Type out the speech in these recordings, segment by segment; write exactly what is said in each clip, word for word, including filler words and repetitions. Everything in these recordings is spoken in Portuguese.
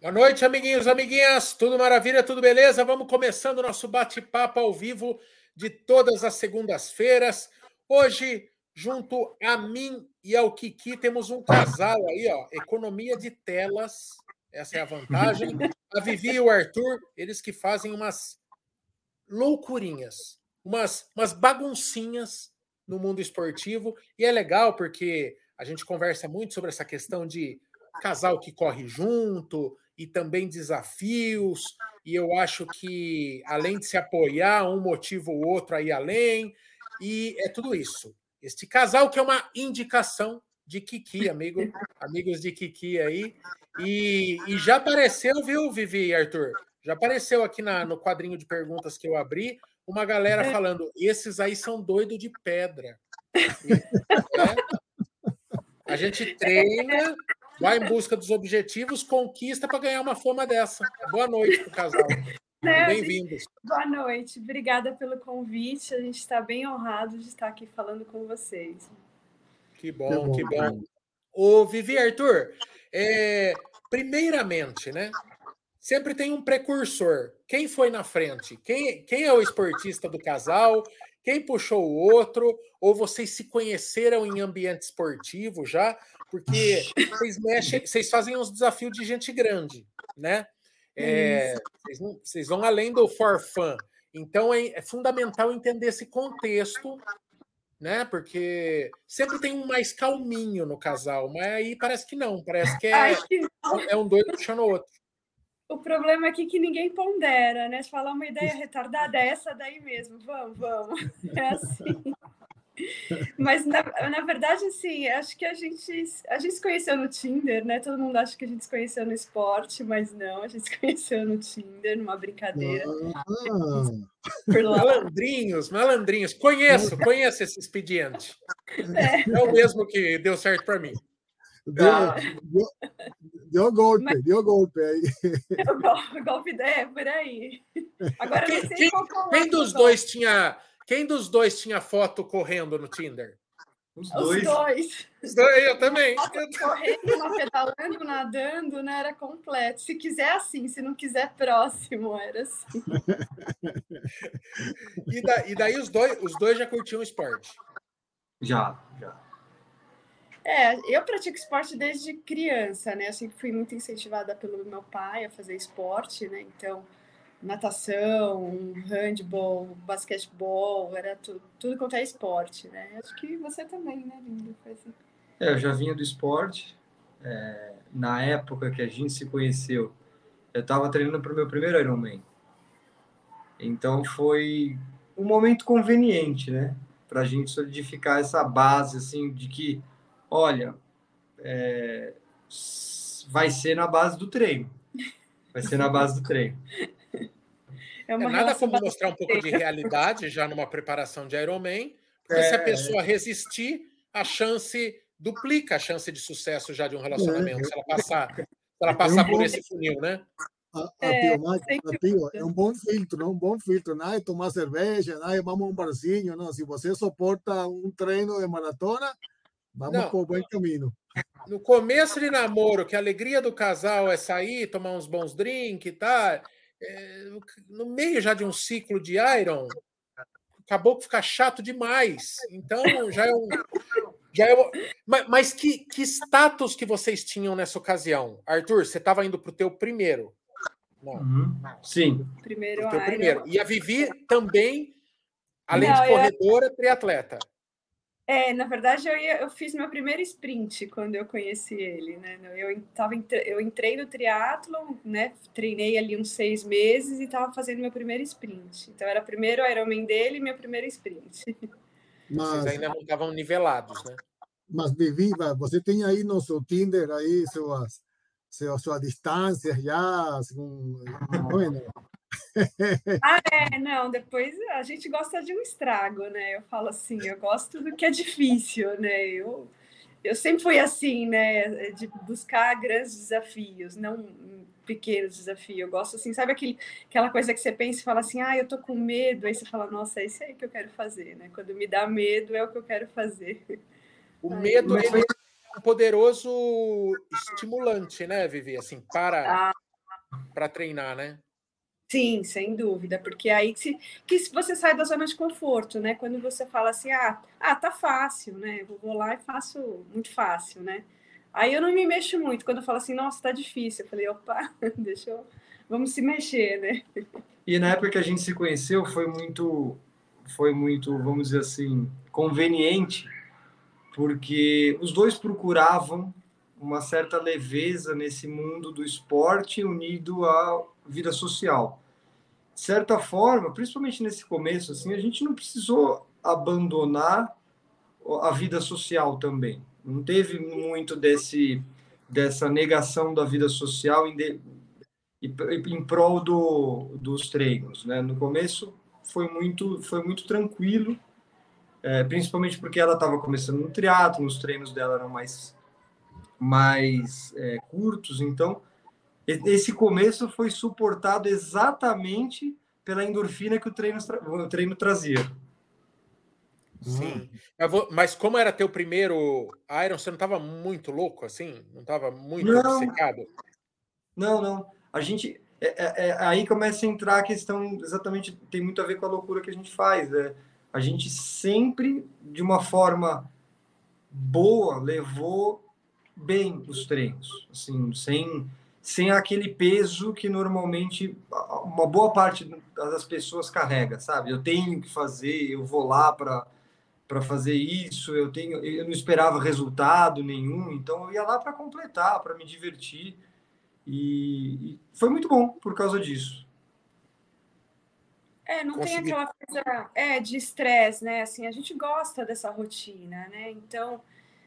Boa noite, amiguinhos, amiguinhas. Tudo maravilha, tudo beleza? Vamos começando o nosso bate-papo ao vivo de todas as segundas-feiras. Hoje, junto a mim e ao Kiki, temos um casal aí, ó, economia de telas. Essa é a vantagem. A Vivi e o Arthur, eles que fazem umas loucurinhas, umas, umas baguncinhas no mundo esportivo. E é legal porque a gente conversa muito sobre essa questão de casal que corre junto e também desafios. E eu acho que, além de se apoiar, um motiva o outro a ir além. E é tudo isso. Este casal que é uma indicação de Kiki, amigo, amigos de Kiki aí. E, e já apareceu, viu, Vivi e Arthur? Já apareceu aqui na, no quadrinho de perguntas que eu abri, uma galera falando, esses aí são doidos de pedra. É. A gente treina, vai em busca dos objetivos, conquista para ganhar uma fama dessa. Boa noite para o casal. Né, Bem-vindos. Boa noite, obrigada pelo convite. A gente está bem honrado de estar aqui falando com vocês. Que bom, que bom. Ô, Vivi e Arthur, é, primeiramente, né? Sempre tem um precursor. Quem foi na frente? Quem, quem é o esportista do casal? Quem puxou o outro? Ou vocês se conheceram em ambiente esportivo já? Porque vocês mexem, vocês fazem uns desafios de gente grande, né? É, vocês, não, vocês vão além do for fun. Então é, é fundamental entender esse contexto, né? Porque sempre tem um mais calminho no casal, mas aí parece que não, parece que é, Ai, que... é um doido puxando o outro. O problema aqui é que ninguém pondera, né? Se falar uma ideia retardada, é essa daí mesmo. Vamos, vamos. É assim. Mas, na, na verdade, assim, acho que a gente, a gente se conheceu no Tinder, né? Todo mundo acha que a gente se conheceu no esporte, mas não, a gente se conheceu no Tinder, numa brincadeira. Ah. Por lá. Malandrinhos, malandrinhos. Conheço, conheço esse expediente. É, é o mesmo que deu certo para mim. Deu, deu, deu golpe, mas, deu golpe aí. O golpe é por aí. Agora quem, não sei quem, qual quem dos dois tinha, quem dos dois tinha foto correndo no Tinder? Os dois. Os dois. Os dois eu também. Correndo, uma pedalando, nadando, né? Era completo. Se quiser assim, se não quiser próximo, era assim. E, da, e daí os dois, os dois já curtiam esporte? Já, já. É, eu pratico esporte desde criança, né? Eu sempre fui muito incentivada pelo meu pai a fazer esporte, né? Então, natação, handball, basquetebol, era tudo, tudo quanto é esporte, né? Acho que você também, né, Lindo? Assim. É, eu já vinha do esporte. É, na época que a gente se conheceu, eu estava treinando para o meu primeiro Ironman. Então, foi um momento conveniente, né? Para a gente solidificar essa base, assim, de que olha, é, vai ser na base do treino. Vai ser na base do treino. É, é nada como mostrar um pouco de realidade já numa preparação de Ironman, porque é, se a pessoa resistir, a chance duplica a chance de sucesso já de um relacionamento, é, se ela passar, se ela passar é um por bom, esse funil, né? A, a é, tio, mas, a tio, é um bom filtro, não? Um bom filtro. Não é tomar cerveja, não é vamos a um barzinho, não. Se você suporta um treino de maratona, vamos não, por bom caminho. No começo de namoro, que a alegria do casal é sair, tomar uns bons drinks e tal, é, no meio já de um ciclo de Iron, acabou que fica chato demais. Então, já é um... Já é um mas mas que, que status que vocês tinham nessa ocasião? Arthur, você estava indo para o teu primeiro. Não. Uhum. Sim. Primeiro, pro teu primeiro. E a Vivi também, além Não, de corredora, eu... triatleta. É, na verdade, eu, ia, eu fiz meu primeiro sprint quando eu conheci ele, né? Eu, tava, eu entrei no triatlon, né? Treinei ali uns seis meses e estava fazendo meu primeiro sprint. Então, era o primeiro Ironman dele e meu primeiro sprint. Mas, vocês ainda não estavam nivelados, né? Mas, Vivi, você tem aí no seu Tinder aí suas, suas, suas distâncias já? Com... Ah, é, não, depois a gente gosta de um estrago, né? Eu falo assim, eu gosto do que é difícil, né? Eu, eu sempre fui assim, né? De buscar grandes desafios, não pequenos desafios. Eu gosto assim, sabe aquele, aquela coisa que você pensa e fala assim, ah, eu tô com medo, aí você fala, nossa, é isso aí que eu quero fazer, né? Quando me dá medo, é o que eu quero fazer. O medo, ele é um poderoso estimulante, né, Vivi? Assim, para... Ah. para treinar, né? Sim, sem dúvida, porque aí que, se, que você sai da zona de conforto, né? Quando você fala assim, ah, ah, tá fácil, né? Eu vou lá e faço muito fácil, né? Aí eu não me mexo muito. Quando eu falo assim, nossa, tá difícil, eu falei, opa, deixa eu... Vamos se mexer, né? E na época que a gente se conheceu, foi muito, foi muito, vamos dizer assim, conveniente, porque os dois procuravam uma certa leveza nesse mundo do esporte unido à vida social. De certa forma, principalmente nesse começo, assim, a gente não precisou abandonar a vida social também. Não teve muito desse, dessa negação da vida social em, de, em prol do, dos treinos, né? No começo foi muito, foi muito tranquilo, é, principalmente porque ela estava começando no triatlo, os treinos dela eram mais, mais é, curtos, então esse começo foi suportado exatamente pela endorfina que o treino, o treino trazia. Sim. Hum. Mas como era teu primeiro Iron, você não estava muito louco assim? Não estava muito não, obcecado? Não, não. A gente... É, é, é, aí começa a entrar a questão, exatamente, tem muito a ver com a loucura que a gente faz. É, a gente sempre, de uma forma boa, levou bem os treinos, assim, sem, sem aquele peso que normalmente uma boa parte das pessoas carrega, sabe? Eu tenho que fazer, eu vou lá para para fazer isso, eu tenho, eu não esperava resultado nenhum, então eu ia lá para completar, para me divertir, e, e foi muito bom por causa disso. É, não Consegui... tem aquela coisa é, de estresse, né? Assim, a gente gosta dessa rotina, né? Então,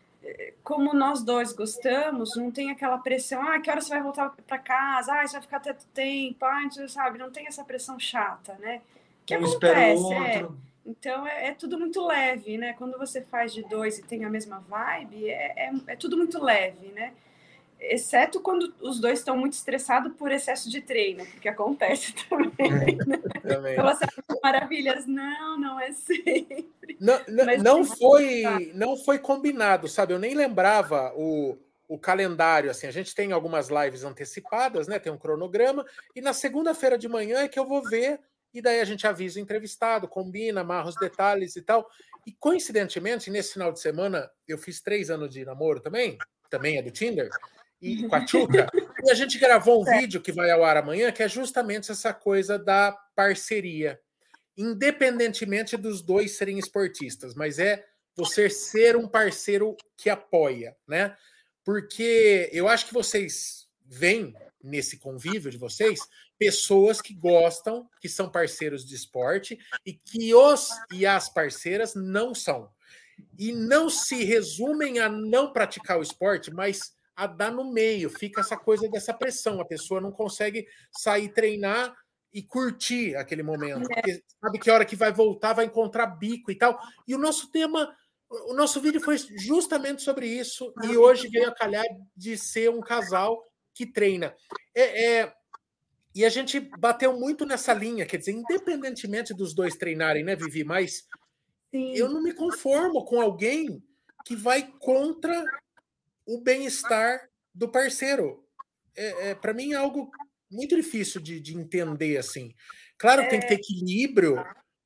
como nós dois gostamos, não tem aquela pressão, ah, que hora você vai voltar para casa, ah, você vai ficar tanto tempo, ah, sabe? Não tem essa pressão chata, né? Que um acontece, é. Então, é, é tudo muito leve, né? Quando você faz de dois e tem a mesma vibe, é, é, é tudo muito leve, né? Exceto quando os dois estão muito estressados por excesso de treino, porque acontece também. Né? também. Então, assim, maravilhas, não, não é sempre. Não, não, Mas, não, foi, não foi combinado, sabe? Eu nem lembrava o, o calendário. Assim, a gente tem algumas lives antecipadas, né? Tem um cronograma, e na segunda-feira de manhã é que eu vou ver. E daí a gente avisa o entrevistado, combina, amarra os detalhes e tal. E, coincidentemente, nesse final de semana, eu fiz três anos de namoro também, também é do Tinder, e com a Tchuca, e a gente gravou um é. vídeo que vai ao ar amanhã, que é justamente essa coisa da parceria. Independentemente dos dois serem esportistas, mas é você ser um parceiro que apoia, né? Porque eu acho que vocês veem nesse convívio de vocês pessoas que gostam, que são parceiros de esporte e que os e as parceiras não são. E não se resumem a não praticar o esporte, mas a dar no meio. Fica essa coisa dessa pressão. A pessoa não consegue sair treinar e curtir aquele momento. Porque sabe que a hora que vai voltar vai encontrar bico e tal. E o nosso tema, o nosso vídeo foi justamente sobre isso. E hoje veio a calhar de ser um casal que treina. É, é, e a gente bateu muito nessa linha, quer dizer, independentemente dos dois treinarem, né, Vivi? Mas Sim. eu não me conformo com alguém que vai contra o bem-estar do parceiro. É, é, para mim é algo muito difícil de, de entender, assim. Claro que é... tem que ter equilíbrio,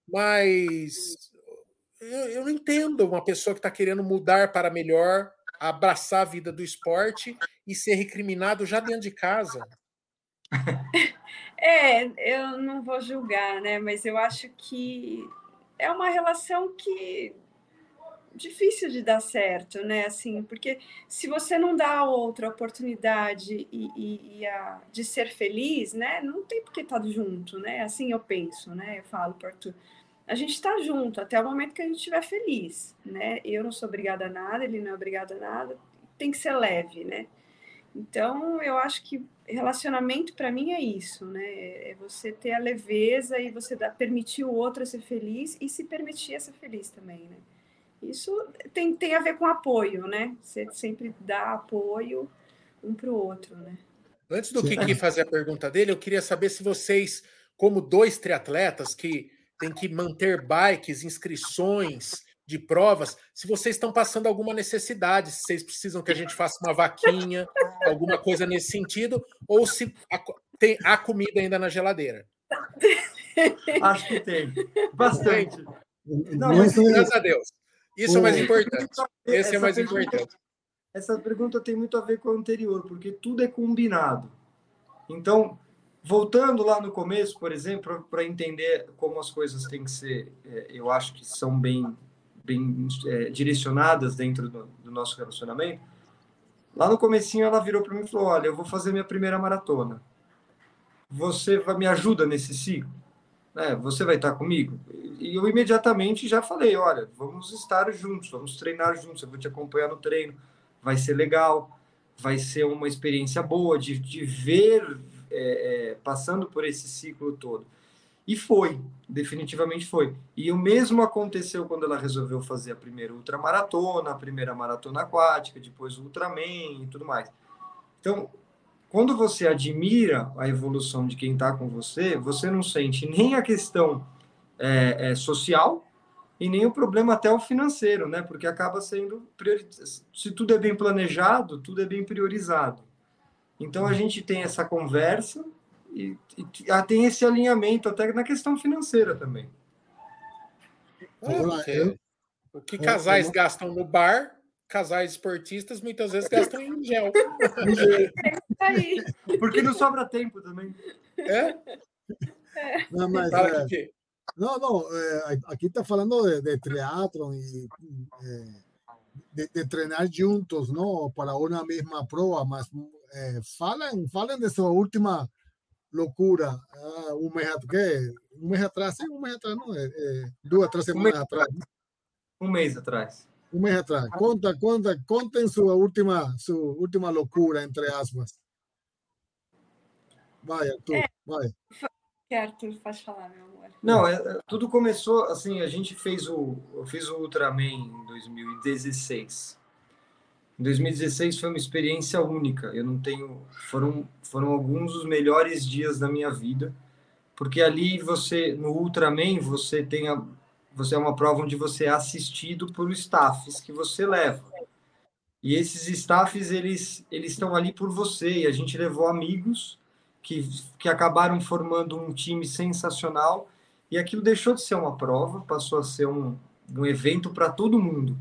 mas eu, eu não entendo uma pessoa que está querendo mudar para melhor, abraçar a vida do esporte e ser recriminado já dentro de casa. É, eu não vou julgar, né? Mas eu acho que é uma relação que difícil de dar certo, né? Assim, porque se você não dá a outra oportunidade e, e, e a, de ser feliz, né? Não tem por que estar junto, né? Assim eu penso, né? Eu falo para Arthur, a gente está junto até o momento que a gente estiver feliz, né? Eu não sou obrigada a nada, ele não é obrigado a nada, tem que ser leve, né? Então, eu acho que relacionamento para mim é isso, né? É você ter a leveza e você dar, permitir o outro ser feliz e se permitir ser feliz também, né? Isso tem, tem a ver com apoio, né? Você sempre dá apoio um para o outro, né? Antes do Kiki fazer a pergunta dele, eu queria saber se vocês, como dois triatletas que têm que manter bikes, inscrições de provas, se vocês estão passando alguma necessidade, se vocês precisam que a gente faça uma vaquinha, alguma coisa nesse sentido, ou se tem a comida ainda na geladeira? Acho que tem. Bastante. Não, mas, graças a Deus. Isso é mais importante. Esse é mais pergunta, importante. Essa pergunta tem muito a ver com a anterior, porque tudo é combinado. Então, voltando lá no começo, por exemplo, para entender como as coisas têm que ser, eu acho que são bem, bem é, direcionadas dentro do, do nosso relacionamento. Lá no comecinho ela virou para mim e falou: olha, eu vou fazer minha primeira maratona. Você vai, me ajuda nesse ciclo? É, você vai estar comigo? E eu imediatamente já falei: olha, vamos estar juntos, vamos treinar juntos, eu vou te acompanhar no treino, vai ser legal, vai ser uma experiência boa de, de ver é, é, passando por esse ciclo todo. E foi, definitivamente foi. E o mesmo aconteceu quando ela resolveu fazer a primeira ultramaratona, a primeira maratona aquática, depois o Ultraman e tudo mais. Então, quando você admira a evolução de quem está com você, você não sente nem a questão é, é, social e nem o problema até o financeiro, né? Porque acaba sendo priori... se tudo é bem planejado, tudo é bem priorizado. Então a gente tem essa conversa e, e tem esse alinhamento até na questão financeira também. É, porque o que casais gastam no bar, casais esportistas muitas vezes gastam em gel. Porque não sobra tempo também. É? Não, mas, Fala que... não, não, aqui está falando de, de triatlon e de, de treinar juntos, não, para uma mesma prova, mas é, falem, falem de sua última loucura, ah, um mês atrás, um mês atrás, sim, um mês atrás, não, é, é, duas, três semanas um atrás. Um mês atrás. Um mês atrás. Conta, conta, contem sua última, sua última loucura, entre aspas. Vai, Arthur, é, vai. Que Arthur, pode falar, meu amor. Não, é, tudo começou assim, a gente fez o, eu fiz o Ultraman em dois mil e dezesseis. Em dois mil e dezesseis foi uma experiência única. Eu não tenho, foram, foram alguns dos melhores dias da minha vida, porque ali você, no Ultraman, você tem a, você é uma prova onde você é assistido por staffs que você leva. E esses staffs, eles, eles estão ali por você, e a gente levou amigos que, que acabaram formando um time sensacional, e aquilo deixou de ser uma prova, passou a ser um, um evento para todo mundo.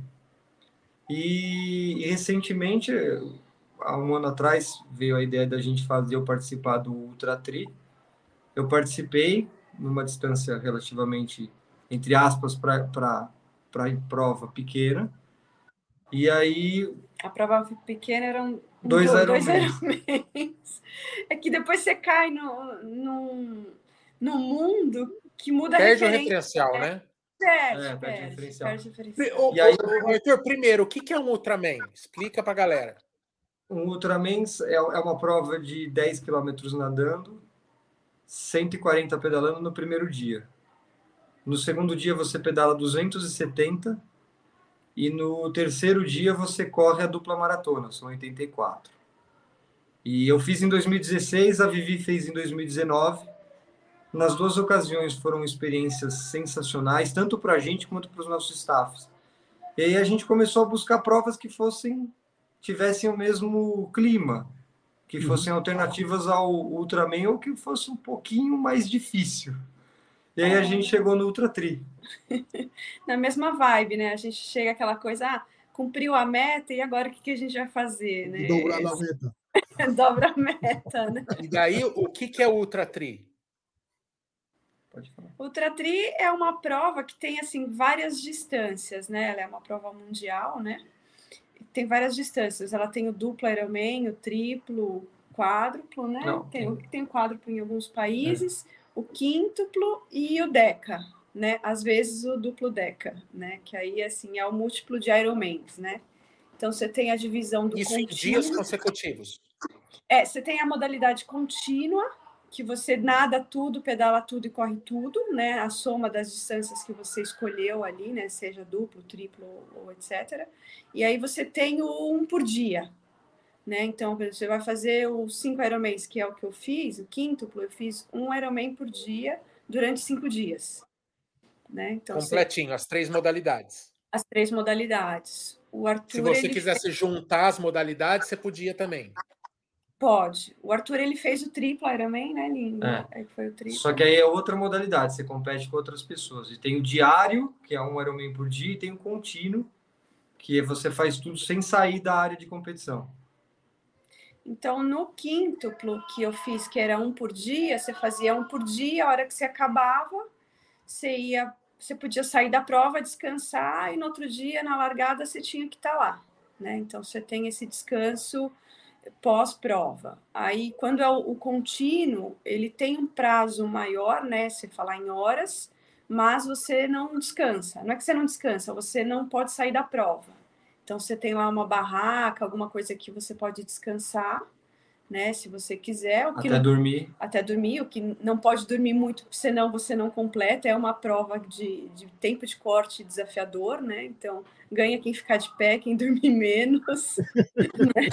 E, e recentemente, há um ano atrás, veio a ideia da gente fazer, eu participar do Ultra Tri. Eu participei numa distância relativamente, entre aspas, para prova pequena. E aí... A prova pequena eram dois, dois, dois Ironmans. É que depois você cai no, no, no mundo que muda perde a referência. Perde o referencial, né? Perde, é, perde, perde, referencial. perde referencial. O, e aí, o, Arthur, primeiro, o que é um Ultraman? Explica pra galera. Um Ultraman é, é uma prova de dez quilômetros nadando, cento e quarenta pedalando no primeiro dia. No segundo dia você pedala duzentos e setenta e no terceiro dia você corre a dupla maratona, são oitenta e quatro. E eu fiz em dois mil e dezesseis, a Vivi fez em dois mil e dezenove. Nas duas ocasiões foram experiências sensacionais, tanto para a gente quanto para os nossos staffs. E aí a gente começou a buscar provas que fossem, tivessem o mesmo clima, que fossem uhum. alternativas ao Ultraman ou que fosse um pouquinho mais difícil. E aí a gente chegou no Ultra Tri. Na mesma vibe, né? A gente chega aquela coisa, ah, cumpriu a meta e agora o que, que a gente vai fazer, né? Dobrar a meta. Dobra a meta, né? E daí, o que, que é o Ultra Tri? Pode falar. Ultra Tri é uma prova que tem, assim, várias distâncias, né? Ela é uma prova mundial, né? Tem várias distâncias. Ela tem o duplo Ironman, o triplo, o quádruplo, né? Não, tem, tem... tem o quádruplo em alguns países, é. o quíntuplo e o deca, né? Às vezes o duplo deca, né? Que aí, assim, é o múltiplo de Ironmans, né? Então, você tem a divisão do Isso contínuo. em dias consecutivos. É, você tem a modalidade contínua, que você nada tudo, pedala tudo e corre tudo, né? A soma das distâncias que você escolheu ali, né? Seja duplo, triplo ou etcétera. E aí você tem o um por dia, né? Então, você vai fazer os cinco Ironmans, que é o que eu fiz, o quíntuplo, eu fiz um Ironman por dia durante cinco dias. Né? Então, completinho, você... as três modalidades. As três modalidades. O Arthur, Se você ele quisesse fez... juntar as modalidades, você podia também. Pode. O Arthur, ele fez o triplo Ironman, né, lindo? É. Aí foi o triplo. Só que aí é outra modalidade, você compete com outras pessoas. E tem o diário, que é um Ironman por dia, e tem o contínuo, que você faz tudo sem sair da área de competição. Então, no quíntuplo que eu fiz, que era um por dia, você fazia um por dia, a hora que você acabava, você ia, você podia sair da prova, descansar, e no outro dia, na largada, você tinha que estar lá, né? Então, você tem esse descanso pós-prova. Aí, quando é o, o contínuo, ele tem um prazo maior, né? Você falar em horas, mas você não descansa. Não é que você não descansa, você não pode sair da prova. Então, você tem lá uma barraca, alguma coisa que você pode descansar, né? Se você quiser. O que Até não, dormir. Até dormir. O que não pode dormir muito, senão você não completa. É uma prova de, de tempo de corte desafiador, né? Então, ganha quem ficar de pé, quem dormir menos. Né?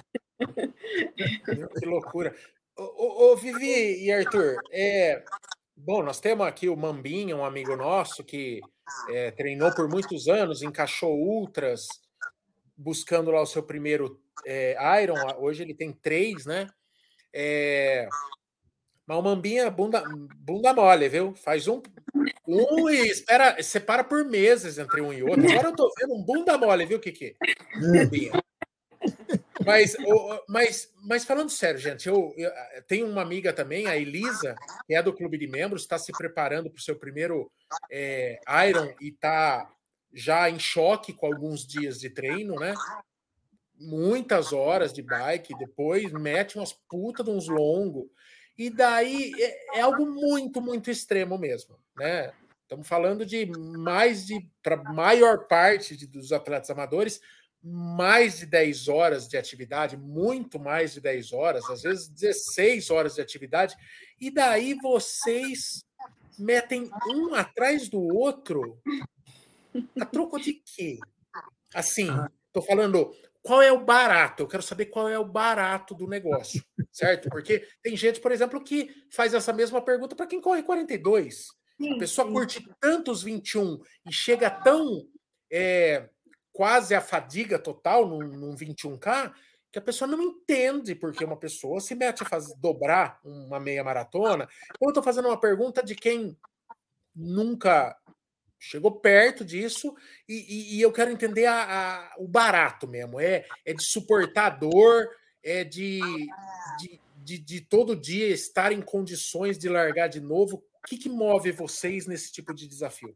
Que loucura. Ô, ô, ô, Vivi e Arthur, é... bom, nós temos aqui o Mambinha, um amigo nosso que é, treinou por muitos anos, encaixou ultras, buscando lá o seu primeiro é, Iron. Hoje ele tem três, né? É... Mas o Mambinha, bunda, bunda mole, viu? Faz um, um e espera, separa por meses entre um e outro. Agora eu tô vendo um bunda mole, viu, Kiki? Mambinha. Mas, mas, mas falando sério, gente, eu, eu tenho uma amiga também, a Elisa, que é do clube de membros, está se preparando para o seu primeiro é, Iron e está já em choque com alguns dias de treino, né? Muitas horas de bike, depois mete umas putas de uns longos. E daí é, é algo muito, muito extremo mesmo, né? Estamos falando de mais de, para a maior parte de, dos atletas amadores, mais de dez horas de atividade, muito mais de dez horas, às vezes dezesseis horas de atividade, e daí vocês metem um atrás do outro a troco de quê? Assim, estou falando, qual é o barato? Eu quero saber qual é o barato do negócio, certo? Porque tem gente, por exemplo, que faz essa mesma pergunta para quem corre quarenta e dois. Sim, a pessoa sim. curte tantos vinte e um e chega tão é, quase a fadiga total num, num vinte e um K que a pessoa não entende porque uma pessoa se mete a fazer, dobrar uma meia maratona. Eu estou fazendo uma pergunta de quem nunca chegou perto disso e, e, e eu quero entender a, a, o barato mesmo. É, é de suportar a dor, é de, de, de, de todo dia estar em condições de largar de novo. O que, que move vocês nesse tipo de desafio?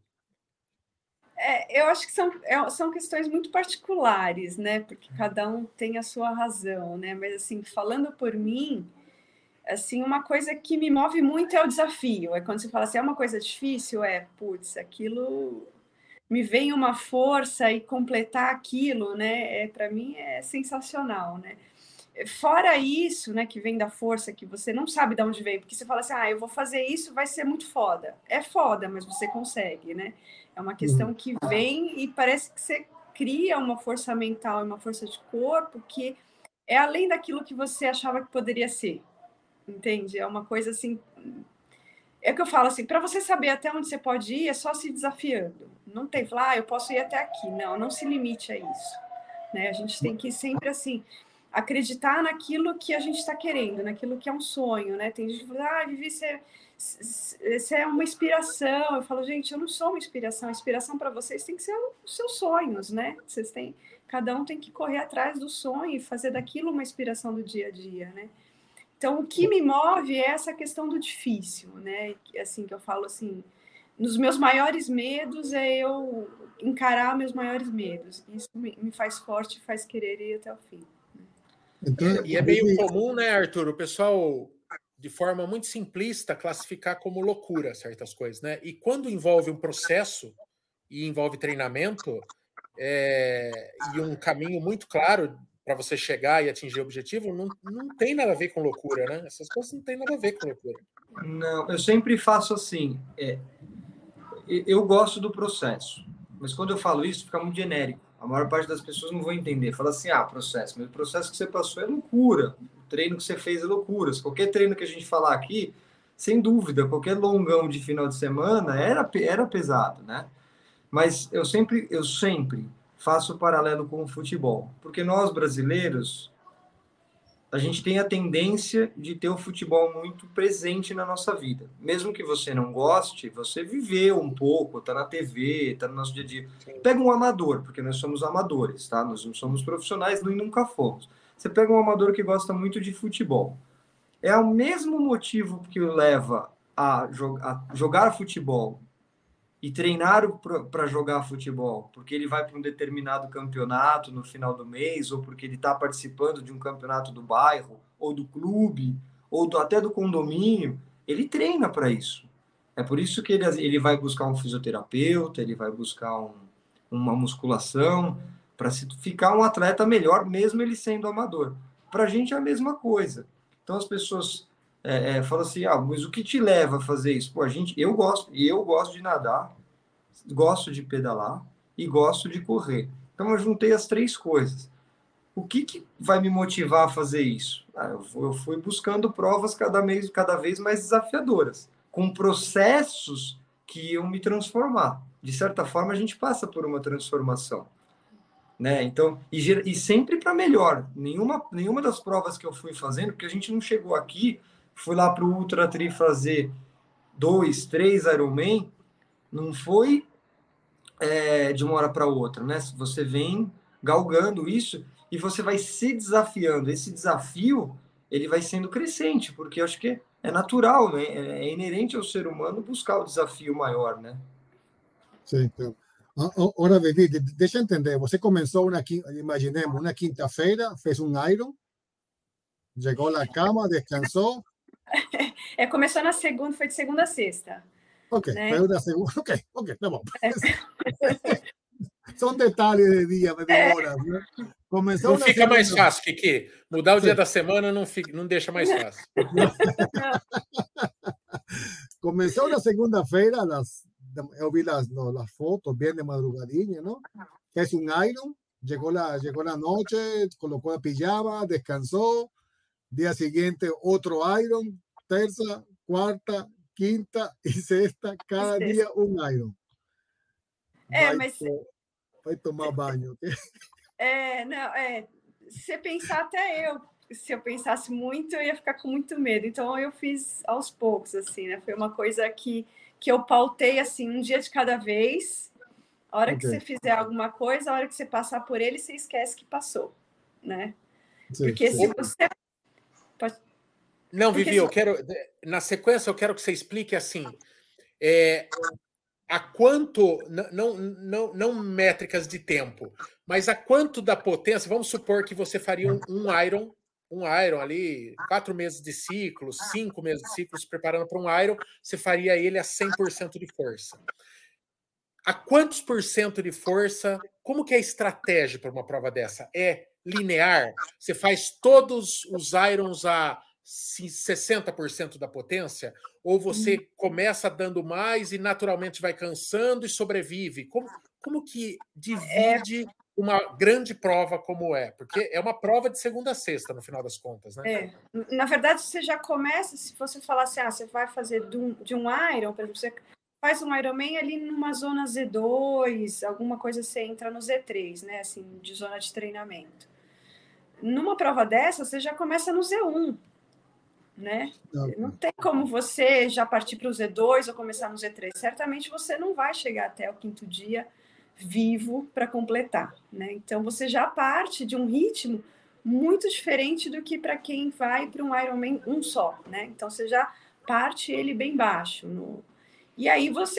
É, eu acho que são, é, são questões muito particulares, né? Porque cada um tem a sua razão, né? Mas, assim, falando por mim, assim, uma coisa que me move muito é o desafio. É quando você fala assim, é uma coisa difícil, é, putz, aquilo me vem uma força e completar aquilo, né? É, para mim é sensacional, né? Fora isso, né, que vem da força, que você não sabe de onde vem, porque você fala assim, ah, eu vou fazer isso, vai ser muito foda. É foda, mas você consegue, né? É uma questão que vem e parece que você cria uma força mental e uma força de corpo que é além daquilo que você achava que poderia ser, entende? É uma coisa assim... É o que eu falo assim, para você saber até onde você pode ir, é só se desafiando. Não tem, falar, ah, eu posso ir até aqui. Não, não se limite a isso. Né? A gente tem que ir sempre assim... acreditar naquilo que a gente está querendo, naquilo que é um sonho, né? Tem gente que fala, ah, Vivi, você, você é uma inspiração. Eu falo, gente, eu não sou uma inspiração. A inspiração para vocês tem que ser os seus sonhos, né? Vocês têm, cada um tem que correr atrás do sonho e fazer daquilo uma inspiração do dia a dia, né? Então, o que me move é essa questão do difícil, né? Assim, que eu falo assim, nos meus maiores medos é eu encarar meus maiores medos. Isso me faz forte, faz querer ir até o fim. Então, e é meio comum, né, Arthur, o pessoal, de forma muito simplista, classificar como loucura certas coisas, né? E quando envolve um processo e envolve treinamento é, e um caminho muito claro para você chegar e atingir o objetivo, não, não tem nada a ver com loucura, né? Essas coisas não tem nada a ver com loucura. Não, eu sempre faço assim, é, eu gosto do processo, mas quando eu falo isso, fica muito genérico. A maior parte das pessoas não vão entender. Fala assim, ah, processo. Mas o processo que você passou é loucura. O treino que você fez é loucura. Qualquer treino que a gente falar aqui, sem dúvida, qualquer longão de final de semana era, era pesado, né? Mas eu sempre, eu sempre faço paralelo com o futebol. Porque nós, brasileiros, a gente tem a tendência de ter o futebol muito presente na nossa vida. Mesmo que você não goste, você viveu um pouco, tá na T V, tá no nosso dia a dia. Pega um amador, porque nós somos amadores, tá? Nós não somos profissionais, nem nunca fomos. Você pega um amador que gosta muito de futebol. É o mesmo motivo que o leva a, jog a jogar futebol e treinar para jogar futebol, porque ele vai para um determinado campeonato no final do mês, ou porque ele está participando de um campeonato do bairro, ou do clube, ou do, até do condomínio, ele treina para isso. É por isso que ele, ele vai buscar um fisioterapeuta, ele vai buscar um, uma musculação, para ficar um atleta melhor, mesmo ele sendo amador. Para a gente é a mesma coisa. Então as pessoas é, é, falam assim, ah, mas o que te leva a fazer isso? Pô, a gente, eu gosto, e eu gosto de nadar, gosto de pedalar e gosto de correr. Então eu juntei as três coisas. O que, que vai me motivar a fazer isso? Ah, eu, eu fui buscando provas cada vez, cada vez mais desafiadoras, com processos que iam me transformar. De certa forma, a gente passa por uma transformação. Né? Então, e, e sempre para melhor. Nenhuma, nenhuma das provas que eu fui fazendo, porque a gente não chegou aqui, fui lá para o Ultra Tri fazer dois, três Ironman, não foi é, de uma hora para outra, né? Você vem galgando isso e você vai se desafiando. Esse desafio, ele vai sendo crescente, porque eu acho que é natural, né? É inerente ao ser humano buscar o desafio maior, né? Sim, claro. Ahora, Vivi, deixa eu entender. Você começou uma, imaginemos, uma quinta-feira, fez um Iron, chegou na cama, descansou. É, começou na segunda, foi de segunda a sexta. Ok, né? foi da segunda. Ok, ok, tá bom. É. São detalhes de dia, de horas, né? Começou não fica segunda... mais fácil, Kiki. Mudar o Sim. dia da semana não, fica, não deixa mais fácil. Começou na segunda-feira, das eu vi las, no, las fotos bien de madrugadinha, ¿no? Es un Iron, llegó la, llegó la noche, colocó la pijama, descansó, día siguiente otro Iron, tercera, cuarta, quinta y sexta, cada Sexta. Dia um Iron. É, vai, mas... vai tomar banho. É, não, é, se você pensar até eu, se eu pensasse muito, eu ia ficar com muito medo. Então eu fiz aos poucos, assim, né? Foi uma coisa que que eu pautei assim, um dia de cada vez. A hora okay. que você fizer alguma coisa, a hora que você passar por ele, você esquece que passou, né? Sim, Porque sim. se você... Pode... Não, Porque Vivi, se... eu quero... Na sequência, eu quero que você explique assim, é, a quanto, não, não, não métricas de tempo, mas a quanto da potência, vamos supor que você faria um, um Iron, um Iron ali, quatro meses de ciclo, cinco meses de ciclo, se preparando para um Iron, você faria ele a cem por cento de força. A quantos por cento de força, como que é a estratégia para uma prova dessa? É linear? Você faz todos os Irons a sessenta por cento da potência? Ou você começa dando mais e naturalmente vai cansando e sobrevive? Como, como que divide... É... uma grande prova como é, porque é uma prova de segunda a sexta, no final das contas, né? É. Na verdade, você já começa, se você falar assim, ah, você vai fazer de um, de um Iron, por exemplo, você faz um Ironman ali numa zona Z dois, alguma coisa você entra no Z três, né, assim, de zona de treinamento. Numa prova dessa, você já começa no Z um, né? Não, não tem como você já partir para o Z dois ou começar no Z três. Certamente você não vai chegar até o quinto dia vivo para completar, né? Então você já parte de um ritmo muito diferente do que para quem vai para um Ironman um só, né? Então você já parte ele bem baixo. No... E aí você,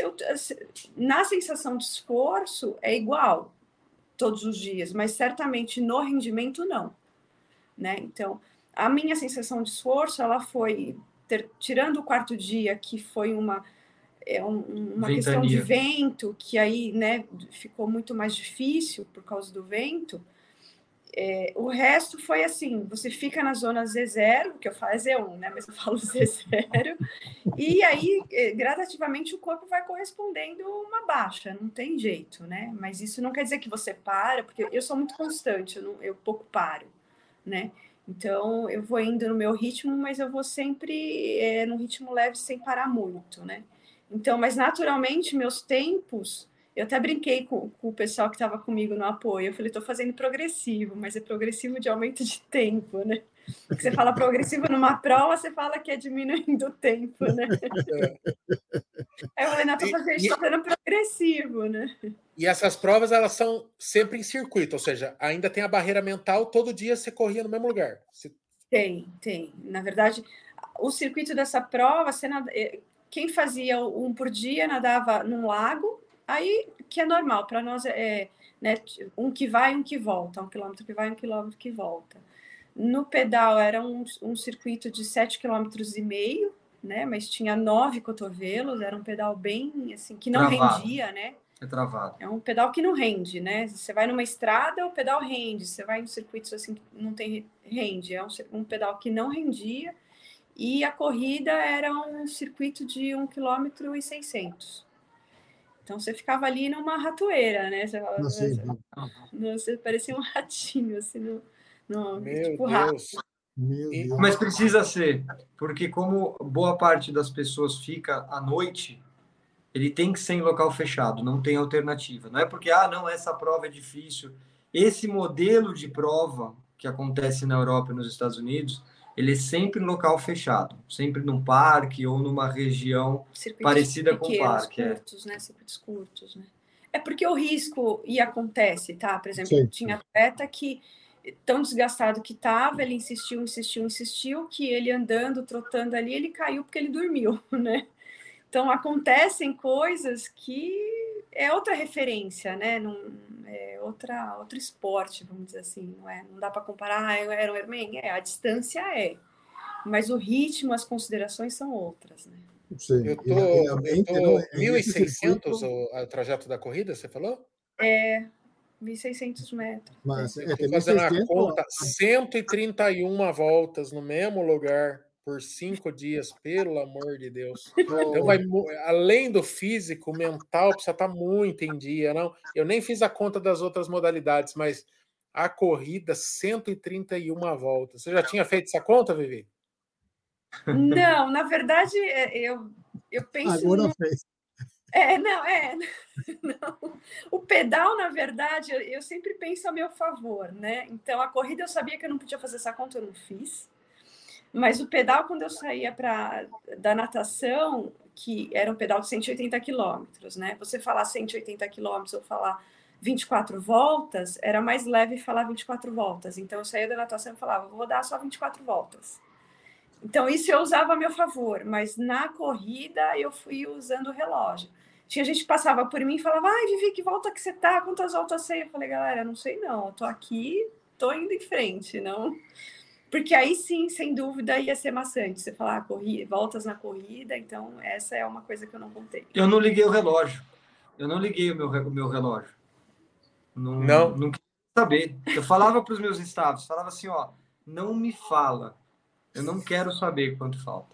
na sensação de esforço, é igual todos os dias, mas certamente no rendimento não, né? Então a minha sensação de esforço, ela foi, ter, tirando o quarto dia, que foi uma é um, uma Ventania. questão de vento, que aí, né, ficou muito mais difícil por causa do vento. É, o resto foi assim, você fica na zona Z zero, que eu falo é Z um, né, mas eu falo Z zero, e aí, gradativamente, o corpo vai correspondendo uma baixa, não tem jeito, né, mas isso não quer dizer que você para, porque eu sou muito constante, eu, não, eu pouco paro, né, então eu vou indo no meu ritmo, mas eu vou sempre é, no ritmo leve, sem parar muito, né. Então, mas naturalmente, meus tempos, eu até brinquei com, com o pessoal que estava comigo no apoio, eu falei, estou fazendo progressivo, mas é progressivo de aumento de tempo, né? que você fala progressivo numa prova, você fala que é diminuindo o tempo, né? Aí eu falei, não, para fazer, a gente está fazendo progressivo, né? E essas provas, elas são sempre em circuito, ou seja, ainda tem a barreira mental, todo dia você corria no mesmo lugar. Você... Tem, tem. Na verdade, o circuito dessa prova, você nada... quem fazia um por dia nadava num lago, aí que é normal, para nós é né, um que vai e um que volta, um quilômetro que vai e um quilômetro que volta. No pedal era um, um circuito de sete quilômetros e meio, né? Mas tinha nove cotovelos, era um pedal bem assim, que não travado. rendia, né? É travado. É um pedal que não rende, né? Você vai numa estrada, o pedal rende. Você vai em circuitos assim que não tem rende. É um, um pedal que não rendia. E a corrida era um circuito de um quilômetro e seiscentos. Então você ficava ali numa ratoeira, né? Você, falava, você, você parecia um ratinho, assim, no, no, Meu tipo Deus. rato. Meu Deus. Mas precisa ser, porque como boa parte das pessoas fica à noite, ele tem que ser em local fechado, não tem alternativa. Não é porque, ah, não, essa prova é difícil. Esse modelo de prova que acontece na Europa e nos Estados Unidos, ele é sempre em local fechado, sempre num parque ou numa região circuitos parecida com o parque. Curtos, é. né? Circuitos curtos, né? É porque o risco, e acontece, tá? Por exemplo, sim, tinha atleta que, tão desgastado que estava, ele insistiu, insistiu, insistiu, que ele andando, trotando ali, ele caiu porque ele dormiu, né? Então, acontecem coisas que é outra referência, né? Não, é outra, outro esporte, vamos dizer assim, não é? Não dá para comparar, ah, eu era um Ironman, é, a distância é, mas o ritmo, as considerações são outras, né? Sim, eu tô, eu tô mil e seiscentos o, o trajeto da corrida, você falou? É, mil e seiscentos metros. Mas, eu tô fazendo a conta, cento e trinta e uma voltas no mesmo lugar por cinco dias, pelo amor de Deus. Então, vai, além do físico, o mental precisa estar muito em dia, não? Eu nem fiz a conta das outras modalidades, mas a corrida, cento e trinta e uma voltas. Você já tinha feito essa conta, Vivi? Não, na verdade, eu, eu penso... Agora no... fez. É, não, é... Não. O pedal, na verdade, eu, eu sempre penso a meu favor, né? Então, a corrida eu sabia que eu não podia fazer essa conta, eu não fiz. Mas o pedal, quando eu saía pra, da natação, que era um pedal de cento e oitenta quilômetros, né? Você falar cento e oitenta quilômetros ou falar vinte e quatro voltas, era mais leve falar vinte e quatro voltas. Então, eu saía da natação e falava, vou dar só vinte e quatro voltas. Então, isso eu usava a meu favor, mas na corrida eu fui usando o relógio. Tinha gente que passava por mim e falava, ai, Vivi, que volta que você tá? Quantas voltas você? Eu falei, galera, não sei não, eu tô aqui, tô indo em frente, não... Porque aí sim, sem dúvida, ia ser maçante. Você falar, ah, corri... voltas na corrida, então essa é uma coisa que eu não contei. Eu não liguei o relógio. Eu não liguei o meu, o meu relógio. Não, não. não queria saber. Eu falava para os meus staffs, falava assim, ó, não me fala. Eu não quero saber quanto falta.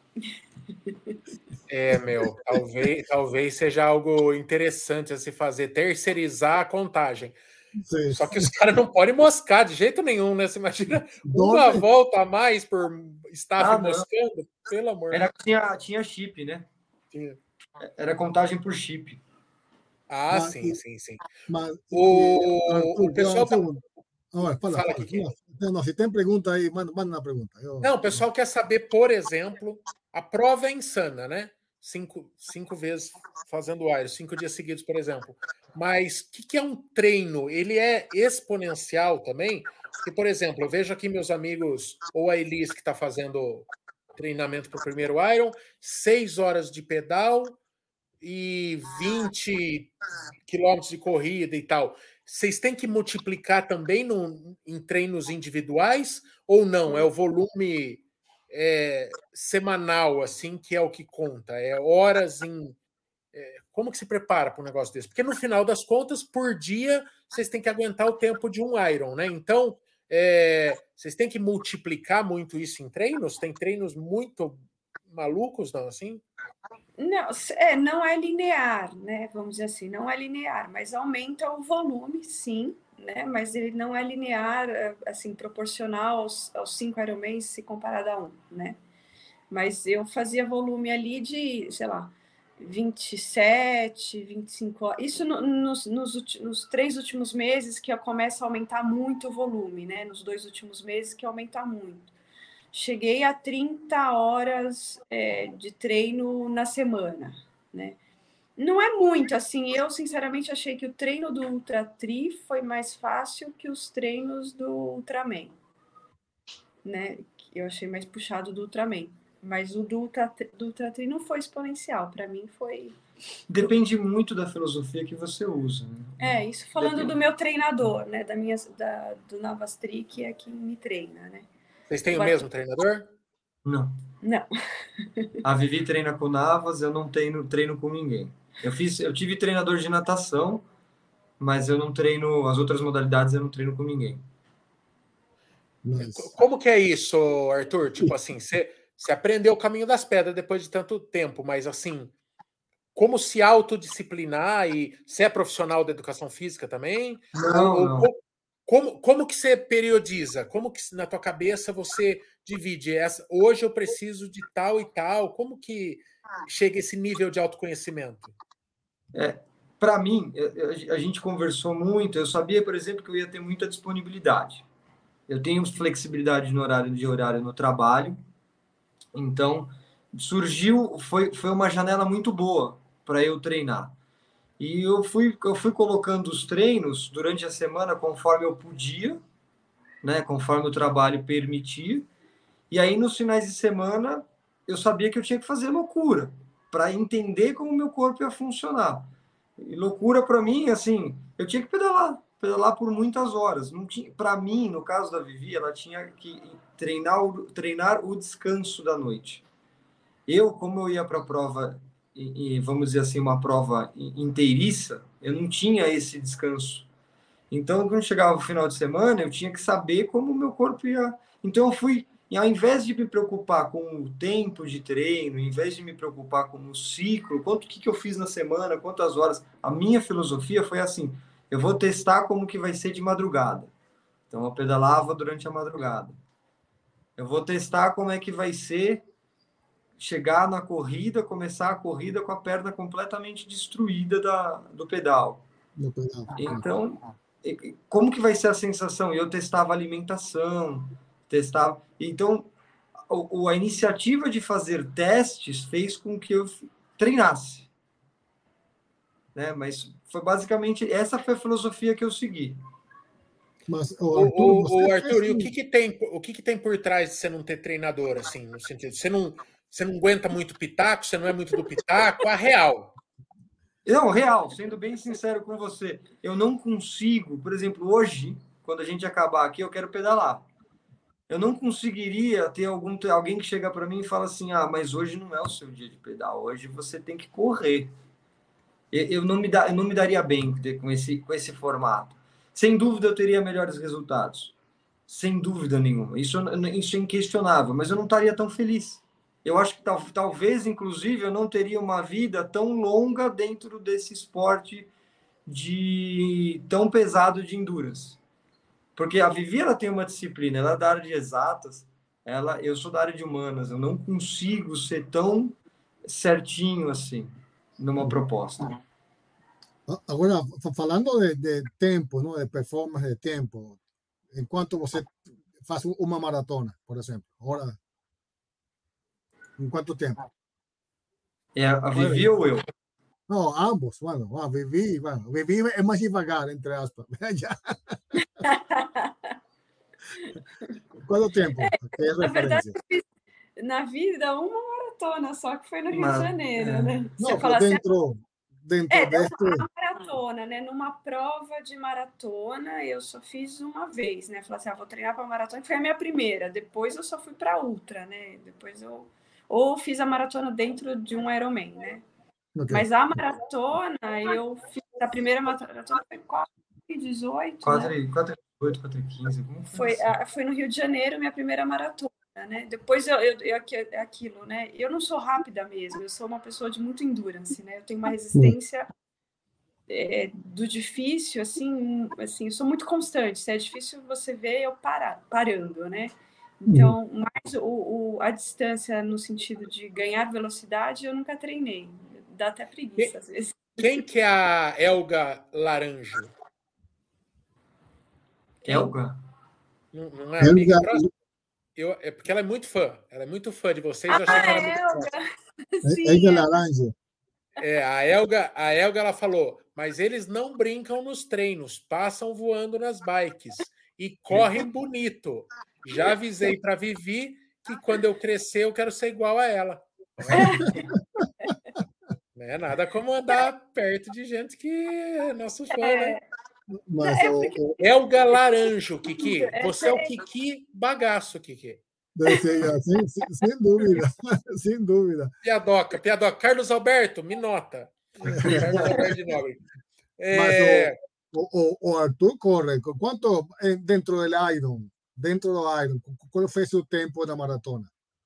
É, meu, talvez, talvez seja algo interessante a se fazer, terceirizar a contagem. Sim. Só que os caras não podem moscar de jeito nenhum, né? Você imagina uma volta a mais por staff ah, moscando? Pelo amor de Deus. Tinha, tinha chip, né? Tinha. Era contagem por chip. Ah, mas, sim, sim, sim. Mas, o, Arthur, o pessoal... Tá... Não, fala, fala, fala, aqui, não, não, se tem pergunta aí, manda, manda uma pergunta. Eu... Não, o pessoal quer saber, por exemplo, a prova é insana, né? Cinco, cinco vezes fazendo Iron, cinco dias seguidos, por exemplo. Mas o que, que é um treino? Ele é exponencial também? Porque, por exemplo, eu vejo aqui meus amigos, ou a Elis, que está fazendo treinamento para o primeiro Iron, seis horas de pedal e vinte quilômetros de corrida e tal. Vocês têm que multiplicar também no, em treinos individuais ou não? É o volume é, semanal, assim, que é o que conta? É horas em... É, como que se prepara para um negócio desse? Porque no final das contas, por dia, vocês têm que aguentar o tempo de um Iron, né? Então, é, vocês têm que multiplicar muito isso em treinos? Tem treinos muito malucos, não, assim? Não, é, não é linear, né? Vamos dizer assim, não é linear, mas aumenta o volume, sim, né? Mas ele não é linear, assim, proporcional aos, aos cinco Ironmans se comparado a um, né? Mas eu fazia volume ali de, sei lá, vinte e sete, vinte e cinco horas. Isso no, nos, nos, nos três últimos meses que eu começo a aumentar muito o volume, né? Nos dois últimos meses que aumenta muito. cheguei a trinta horas é, de treino na semana, né? Não é muito, assim, eu sinceramente achei que o treino do Ultra Tri foi mais fácil que os treinos do Ultraman, né? Eu achei mais puxado do Ultraman, mas o do Ultra, do Ultra Tri não foi exponencial, para mim foi... Depende muito da filosofia que você usa. Né? É, isso falando Depende. do meu treinador, né? Da minha, da, do Navastri, que é quem me treina, né? Vocês têm o mesmo treinador? Não. Não. A Vivi treina com o Navas, eu não treino, treino com ninguém. Eu, fiz, eu tive treinador de natação, mas eu não treino, as outras modalidades eu não treino com ninguém. Mas, Como que é isso, Arthur? Tipo assim, você, você aprendeu o caminho das pedras depois de tanto tempo, mas assim, como se autodisciplinar e você é profissional da educação física também? Não, ou, não. Ou, como, como que você periodiza? Como que na tua cabeça você divide? Essa, hoje eu preciso de tal e tal. Como que chega esse nível de autoconhecimento? É, para mim, a gente conversou muito. Eu sabia, por exemplo, que eu ia ter muita disponibilidade. Eu tenho flexibilidade no horário de horário no trabalho. Então, surgiu, foi, foi uma janela muito boa para eu treinar. E eu fui, eu fui colocando os treinos durante a semana conforme eu podia, né, conforme o trabalho permitia. E aí, nos finais de semana, eu sabia que eu tinha que fazer loucura para entender como o meu corpo ia funcionar. E loucura para mim, assim, eu tinha que pedalar, pedalar por muitas horas. Não tinha, para mim, no caso da Vivi, ela tinha que treinar o, treinar o descanso da noite. Eu, como eu ia para a prova, e, e vamos dizer assim, uma prova inteiriça, eu não tinha esse descanso. Então, quando chegava o final de semana, eu tinha que saber como o meu corpo ia... Então, eu fui... E ao invés de me preocupar com o tempo de treino, ao invés de me preocupar com o ciclo, quanto que, que eu fiz na semana, quantas horas, a minha filosofia foi assim, eu vou testar como que vai ser de madrugada. Então, eu pedalava durante a madrugada. Eu vou testar como é que vai ser chegar na corrida, começar a corrida com a perna completamente destruída da, do pedal. no pedal. Então, como que vai ser a sensação? Eu testava alimentação, testava... Então, a iniciativa de fazer testes fez com que eu treinasse. Né? Mas foi basicamente... Essa foi a filosofia que eu segui. Mas, o, Arthur, o, o Arthur, fez... e o que, que tem, o que, que tem por trás de você não ter treinador, assim, no sentido, você não, você não aguenta muito pitaco, você não é muito do pitaco, a real. Não, real, sendo bem sincero com você, eu não consigo, por exemplo, hoje, quando a gente acabar aqui, eu quero pedalar. Eu não conseguiria ter algum, alguém que chega para mim e fala assim, ah, mas hoje não é o seu dia de pedal, hoje você tem que correr. Eu, eu, não, me da, eu não me daria bem com esse, com esse formato. Sem dúvida eu teria melhores resultados. Sem dúvida nenhuma. Isso, isso é inquestionável, mas eu não estaria tão feliz. Eu acho que tal, talvez, inclusive, eu não teria uma vida tão longa dentro desse esporte de tão pesado de endurance. Porque a Vivi, ela tem uma disciplina, ela é da área de exatas, ela, eu sou da área de humanas, eu não consigo ser tão certinho assim numa proposta. Agora, falando de, de tempo, não, de performance de tempo, enquanto você faz uma maratona, por exemplo, agora, em quanto tempo? É a Vivi ou eu? Não, ambos, bueno, a Vivi, bueno, Vivi é mais devagar, entre aspas. Quanto tempo? É, na verdade, eu fiz na vida uma maratona, só que foi no Rio Mas, de Janeiro, é. né? Você não, fala dentro, assim, dentro é, deste... uma maratona, né? Numa prova de maratona, eu só fiz uma vez, né? Falei assim, ah, vou treinar para maratona, foi a minha primeira. Depois eu só fui para ultra, né? Depois eu... Ou fiz a maratona dentro de um Ironman, né? Okay. Mas a maratona, eu fiz a primeira maratona foi quatro e dezoito, quatro e dezoito, quatro e quinze, como foi? Foi, assim? Foi no Rio de Janeiro, minha primeira maratona, né? Depois eu, eu, eu aquilo, né? Eu não sou rápida mesmo, eu sou uma pessoa de muito endurance, né? Eu tenho uma resistência é, do difícil, assim, assim, eu sou muito constante. Se é difícil você ver eu parar, parando, né? Então, mais o, o, a distância no sentido de ganhar velocidade, eu nunca treinei. Dá até preguiça, às vezes. Quem que é a Elga Laranjo? Elga? Não, não é amiga próxima? eu, é porque ela é muito fã. Ela é muito fã de vocês. Ah, Eu achei que ela é, muito Elga. Sim, Ella é. laranja. É, a Elga, a Elga ela falou, mas eles não brincam nos treinos, passam voando nas bikes e correm bonito. Já avisei para Vivi que quando eu crescer eu quero ser igual a ela. Não é nada como andar perto de gente que é nosso fã, né? Mas É o, porque- o, Elga Laranjo, Kiki. É, Você é o é. Kiki bagaço, Kiki. deve ser, sem, sem, sem dúvida, sem dúvida. Piadoca, piadoca. Carlos Alberto, me nota. Carlos Alberto de Nobre. Mas É, o, o, o Arthur corre, ¿cuánto eh, dentro del Iron? Dentro do Iron, qual foi seu tempo na maratona?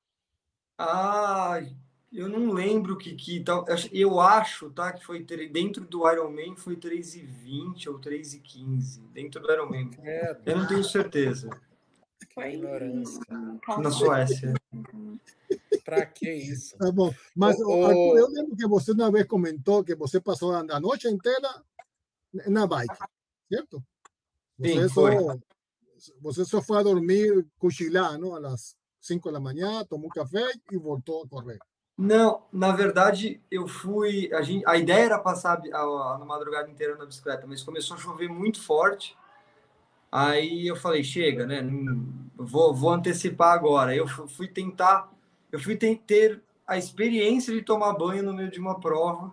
Ah, eu não lembro o que que tal. Eu acho, tá, que foi tre- dentro do Ironman foi três e vinte ou três e quinze, dentro do Ironman. é, Eu não tenho certeza. Foi em- ignorância. em- Na Suécia. Pra que isso? Tá bom. Mas, O- o, o- Arthur, eu lembro que você uma vez comentou que você passou a, a noite inteira na bike, certo? Você Sim, só, foi. você só foi a dormir, cochilar, não? Às cinco da manhã, tomou café e voltou a correr. Não, na verdade, eu fui. A, gente, a ideia era passar a, a, a madrugada inteira na bicicleta, mas começou a chover muito forte. Aí eu falei, chega, né? Não, vou, vou antecipar agora. Eu fu- fui tentar, eu fui ten- ter a experiência de tomar banho no meio de uma prova,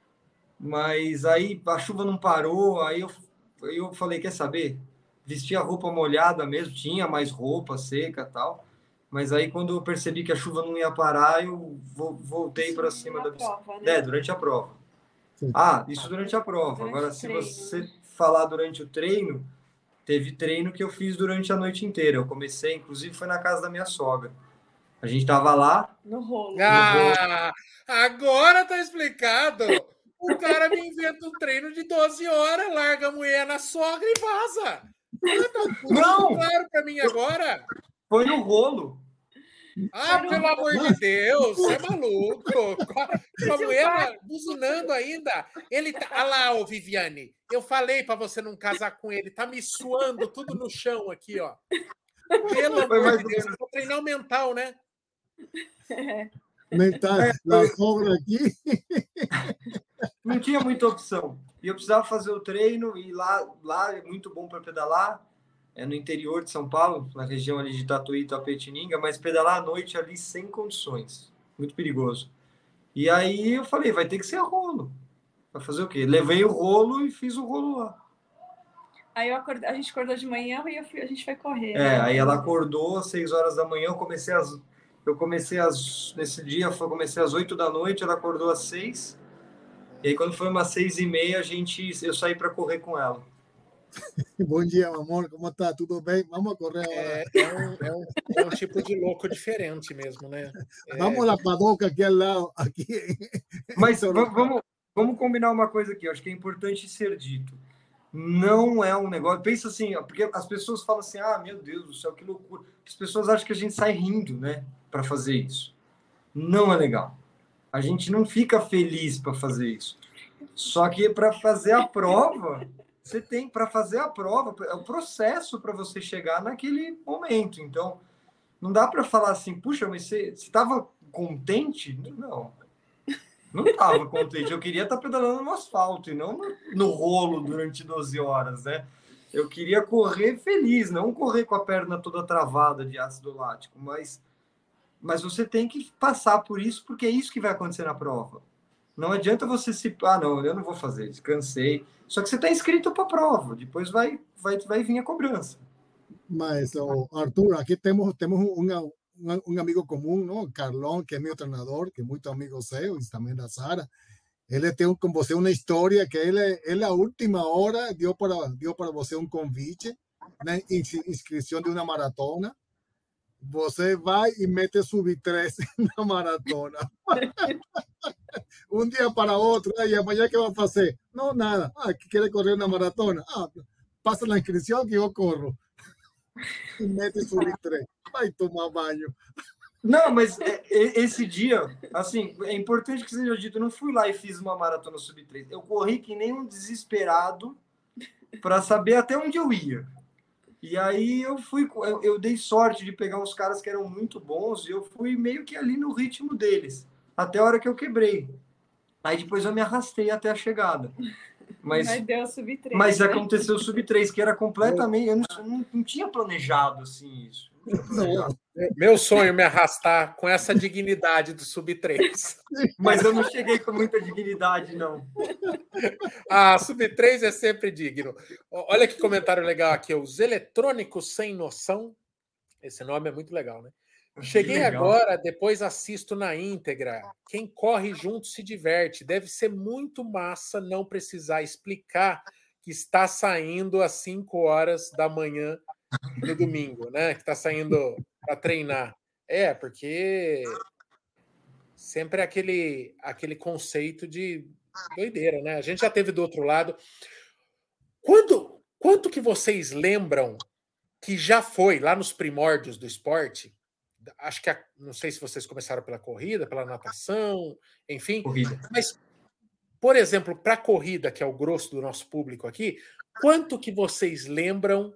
mas aí a chuva não parou. Aí eu, eu falei, quer saber? Vestir a roupa molhada mesmo, tinha mais roupa seca e tal. Mas aí, quando eu percebi que a chuva não ia parar, eu vo- voltei para cima na da bicicleta. prova, né? É, durante a prova. Sim. Ah, isso durante a prova. Durante Agora, o se treino, você né? falar durante o treino, teve treino que eu fiz durante a noite inteira. Eu comecei, inclusive, foi na casa da minha sogra. A gente tava lá. No rolo. Ah, agora tá explicado. O cara me inventa um treino de doze horas, larga a mulher na sogra e vaza. Ah, tá tudo Não! claro pra mim agora. Foi no rolo. Ah, pelo amor de Deus, você é maluco. Com a mulher buzinando ainda. Ele tá. Ah lá, ô Viviane, eu falei pra você não casar com ele. Tá me suando tudo no chão aqui, ó. Pelo Foi amor mais de ou Deus, menos. vou treinar o mental, né? Mental, la sogra aqui. Não tinha muita opção. E eu precisava fazer o treino, e lá, lá é muito bom para pedalar. É no interior de São Paulo, na região ali de Tatuí e Itapetininga, mas pedalar à noite ali sem condições. Muito perigoso. E aí eu falei, vai ter que ser a rolo. Vai fazer o quê? Levei o rolo e fiz o rolo lá. Aí eu acordei, a gente acordou de manhã e eu fui- a gente foi correr. É, né? aí ela acordou às seis horas da manhã, eu comecei às... Eu comecei às... Nesse dia, eu comecei às oito da noite, ela acordou às seis. E aí, quando foi umas seis e meia, a gente... eu saí para correr com ela. Bom dia, amor, como tá? Tudo bem? Vamos a correr agora. É, é um, é, um, é um tipo de louco diferente mesmo, né? É, Vamos lá, padoca aqui ao lado. Aqui. Mas va- vamos, vamos combinar uma coisa aqui, eu acho que é importante ser dito. Não é um negócio... Pensa assim, ó, porque as pessoas falam assim, ah, meu Deus do céu, que loucura. As pessoas acham que a gente sai rindo, né, para fazer isso. Não é legal. A gente não fica feliz para fazer isso. Só que para fazer a prova, você tem para fazer a prova, é o processo para você chegar naquele momento. Então, não dá para falar assim, puxa, mas você estava contente? Não. Não estava contente. Eu queria estar pedalando no asfalto e não no, no rolo durante doze horas, né? Eu queria correr feliz, não correr com a perna toda travada de ácido lático, mas mas você tem que passar por isso, porque é isso que vai acontecer na prova. Não adianta você se... Ah, não, eu não vou fazer, descansei. Só que você está inscrito para a prova, depois vai, vai, vai vir a cobrança. Mas, oh, Arthur, aqui temos, temos uma, uma, um amigo comum, não? Carlão, que é meu treinador, que é muito amigo seu, e também da Sara. Ele tem com você uma história que ele, ele a última hora deu para, deu para você um convite na inscrição de uma maratona. Você vai e mete sub três na maratona. Um dia para outro, e amanhã que vai fazer? Não, nada. Ah, que quer correr na maratona? Ah, passa na inscrição que eu corro. E mete sub três. Vai tomar banho. Não, mas é, é, esse dia, assim, é importante que seja dito, eu não fui lá e fiz uma maratona sub três. Eu corri que nem um desesperado para saber até onde eu ia. E aí eu fui, eu, eu dei sorte de pegar uns caras que eram muito bons e eu fui meio que ali no ritmo deles, até a hora que eu quebrei. Aí depois eu me arrastei até a chegada. Mas, Mas deu sub três. Mas né? aconteceu o sub três, que era completamente... Eu não, não, não tinha planejado assim isso. Não tinha planejado. Meu sonho me arrastar com essa dignidade do sub três. Mas eu não cheguei com muita dignidade, não. Ah, sub três é sempre digno. Olha que comentário legal aqui. Os eletrônicos sem noção. Esse nome é muito legal, né? Cheguei legal. agora, depois assisto na íntegra. Quem corre junto se diverte. Deve ser muito massa não precisar explicar que está saindo às cinco horas da manhã no domingo, né? Que está saindo para treinar. É, porque sempre é aquele, aquele conceito de doideira, né? A gente já teve do outro lado. Quando, quanto que vocês lembram que já foi lá nos primórdios do esporte? Acho que a, não sei se vocês começaram pela corrida, pela natação, enfim. Corrida. Mas, por exemplo, para a corrida, que é o grosso do nosso público aqui, quanto que vocês lembram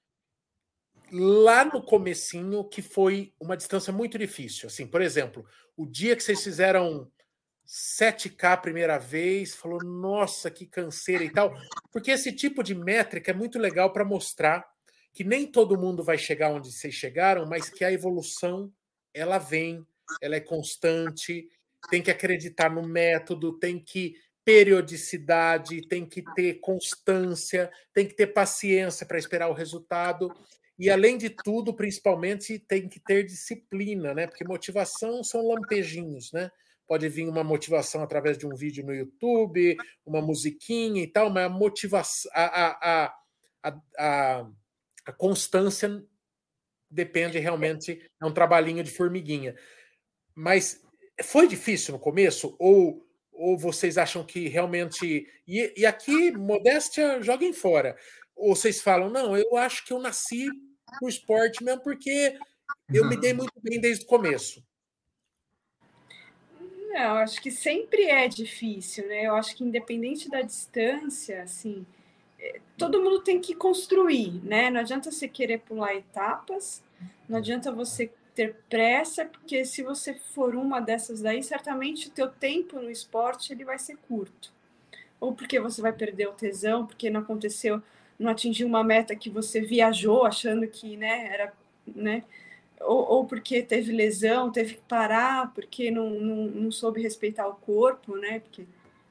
lá no comecinho que foi uma distância muito difícil? Assim, por exemplo, o dia que vocês fizeram sete K a primeira vez, falou, nossa, que canseira e tal. Porque esse tipo de métrica é muito legal para mostrar que nem todo mundo vai chegar onde vocês chegaram, mas que a evolução, ela vem, ela é constante, tem que acreditar no método, tem que periodicidade, tem que ter constância, tem que ter paciência para esperar o resultado. E, além de tudo, principalmente, tem que ter disciplina, né? Porque motivação são lampejinhos, né? Pode vir uma motivação através de um vídeo no YouTube, uma musiquinha e tal, mas a motivação, a, a, a, a, a constância depende realmente, é um trabalhinho de formiguinha. Mas foi difícil no começo? Ou, ou vocês acham que realmente... E, e aqui, modéstia, joguem fora. Ou vocês falam, não, eu acho que eu nasci pro esporte mesmo porque eu me dei muito bem desde o começo. Não, acho que sempre é difícil, né? Eu acho que independente da distância, assim, todo mundo tem que construir, né? Não adianta você querer pular etapas, não adianta você ter pressa, porque se você for uma dessas daí, certamente o teu tempo no esporte ele vai ser curto. Ou porque você vai perder o tesão, porque não aconteceu, não atingiu uma meta que você viajou achando que, né, era, né? Ou, ou porque teve lesão, teve que parar, porque não, não, não soube respeitar o corpo, né? Porque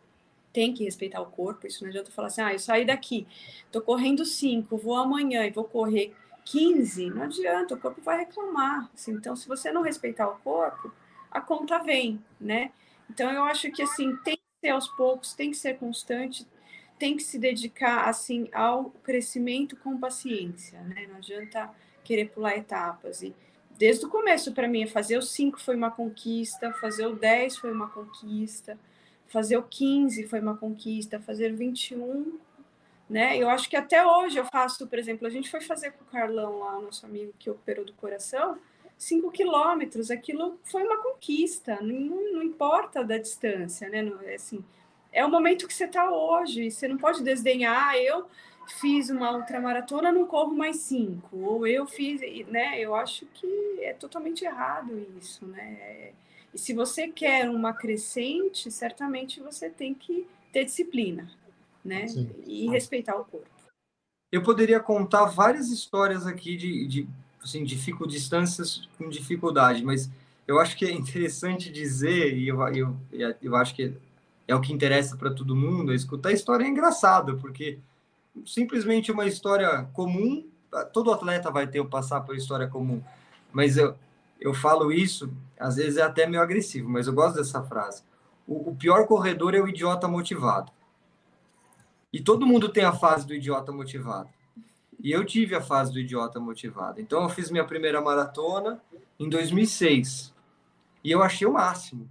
tem que respeitar o corpo, isso não adianta falar assim, ah, eu saí daqui, tô correndo cinco, vou amanhã e vou correr quinze, não adianta, o corpo vai reclamar. Assim, então, se você não respeitar o corpo, a conta vem, né? Então, eu acho que, assim, tem que ser aos poucos, tem que ser constante, tem que se dedicar, assim, ao crescimento com paciência, né? Não adianta querer pular etapas. E desde o começo, para mim, fazer o cinco foi uma conquista, fazer o dez foi uma conquista, fazer o quinze foi uma conquista, fazer o vinte e um, né? Eu acho que até hoje eu faço, por exemplo, a gente foi fazer com o Carlão lá, o nosso amigo que operou do coração, cinco quilômetros, aquilo foi uma conquista, não, não importa da distância, né? Não, é, assim, é o momento que você está hoje, você não pode desdenhar, ah, eu fiz uma ultramaratona, não corro mais cinco, ou eu fiz, né? Eu acho que é totalmente errado isso, né? E se você quer uma crescente, certamente você tem que ter disciplina, né? Sim. E respeitar o corpo. Eu poderia contar várias histórias aqui de, de assim, dificu, distâncias com dificuldade, mas eu acho que é interessante dizer, e eu, eu, eu acho que é o que interessa para todo mundo, é escutar a história é engraçada, porque simplesmente uma história comum, todo atleta vai ter o passar por história comum, mas eu, eu falo isso, às vezes é até meio agressivo, mas eu gosto dessa frase. O, o pior corredor é o idiota motivado. E todo mundo tem a fase do idiota motivado. E eu tive a fase do idiota motivado. Então eu fiz minha primeira maratona em dois mil e seis. E eu achei o máximo.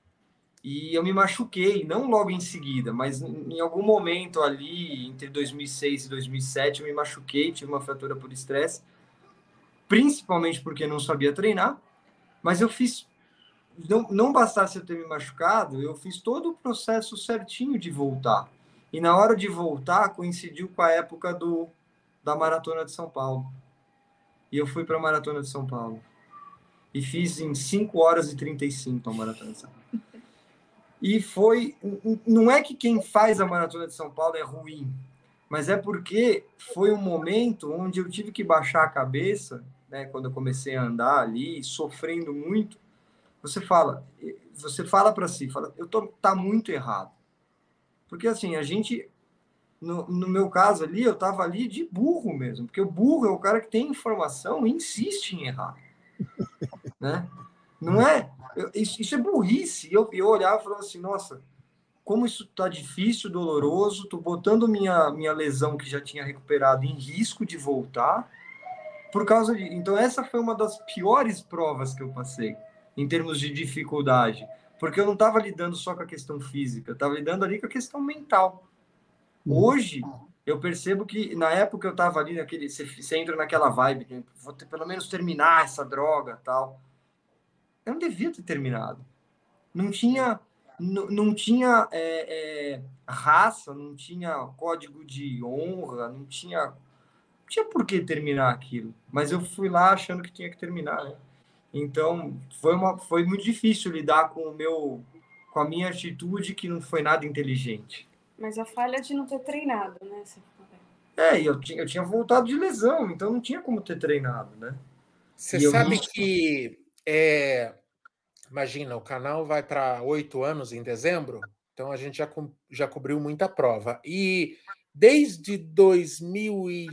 E eu me machuquei, não logo em seguida, mas em algum momento ali, entre dois mil e seis e dois mil e sete, eu me machuquei, tive uma fratura por estresse, principalmente porque não sabia treinar, mas eu fiz, não, não bastasse eu ter me machucado, eu fiz todo o processo certinho de voltar. E na hora de voltar, coincidiu com a época do, da Maratona de São Paulo. E eu fui para a Maratona de São Paulo. E fiz em cinco horas e trinta e cinco a Maratona de São Paulo. E foi... Não é que quem faz a Maratona de São Paulo é ruim, mas é porque foi um momento onde eu tive que baixar a cabeça, né, quando eu comecei a andar ali, sofrendo muito. Você fala, você fala para si, fala, eu tô tá muito errado. Porque assim, a gente, no, no meu caso ali, eu tava ali de burro mesmo, porque o burro é o cara que tem informação e insiste em errar, né? Não é, eu, isso, isso é burrice. Eu, eu olhava e falava assim, nossa, como isso tá difícil, doloroso, tô botando minha, minha lesão que já tinha recuperado em risco de voltar, por causa de... Então essa foi uma das piores provas que eu passei, em termos de dificuldade, porque eu não estava lidando só com a questão física, eu estava lidando ali com a questão mental. Hoje, eu percebo que, na época eu estava ali, naquele, você, você entra naquela vibe, né? Vou ter, pelo menos terminar essa droga, tal. Eu não devia ter terminado. Não tinha, não, não tinha é, é, raça, não tinha código de honra, não tinha, não tinha por que terminar aquilo. Mas eu fui lá achando que tinha que terminar, né? Então, foi, uma, foi muito difícil lidar com o meu, com a minha atitude, que não foi nada inteligente. Mas a falha de não ter treinado, né? É, eu tinha, eu tinha voltado de lesão, então não tinha como ter treinado, né? Você sabe vi... que, é, imagina, o canal vai para oito anos em dezembro, então a gente já, já cobriu muita prova. E desde dois mil e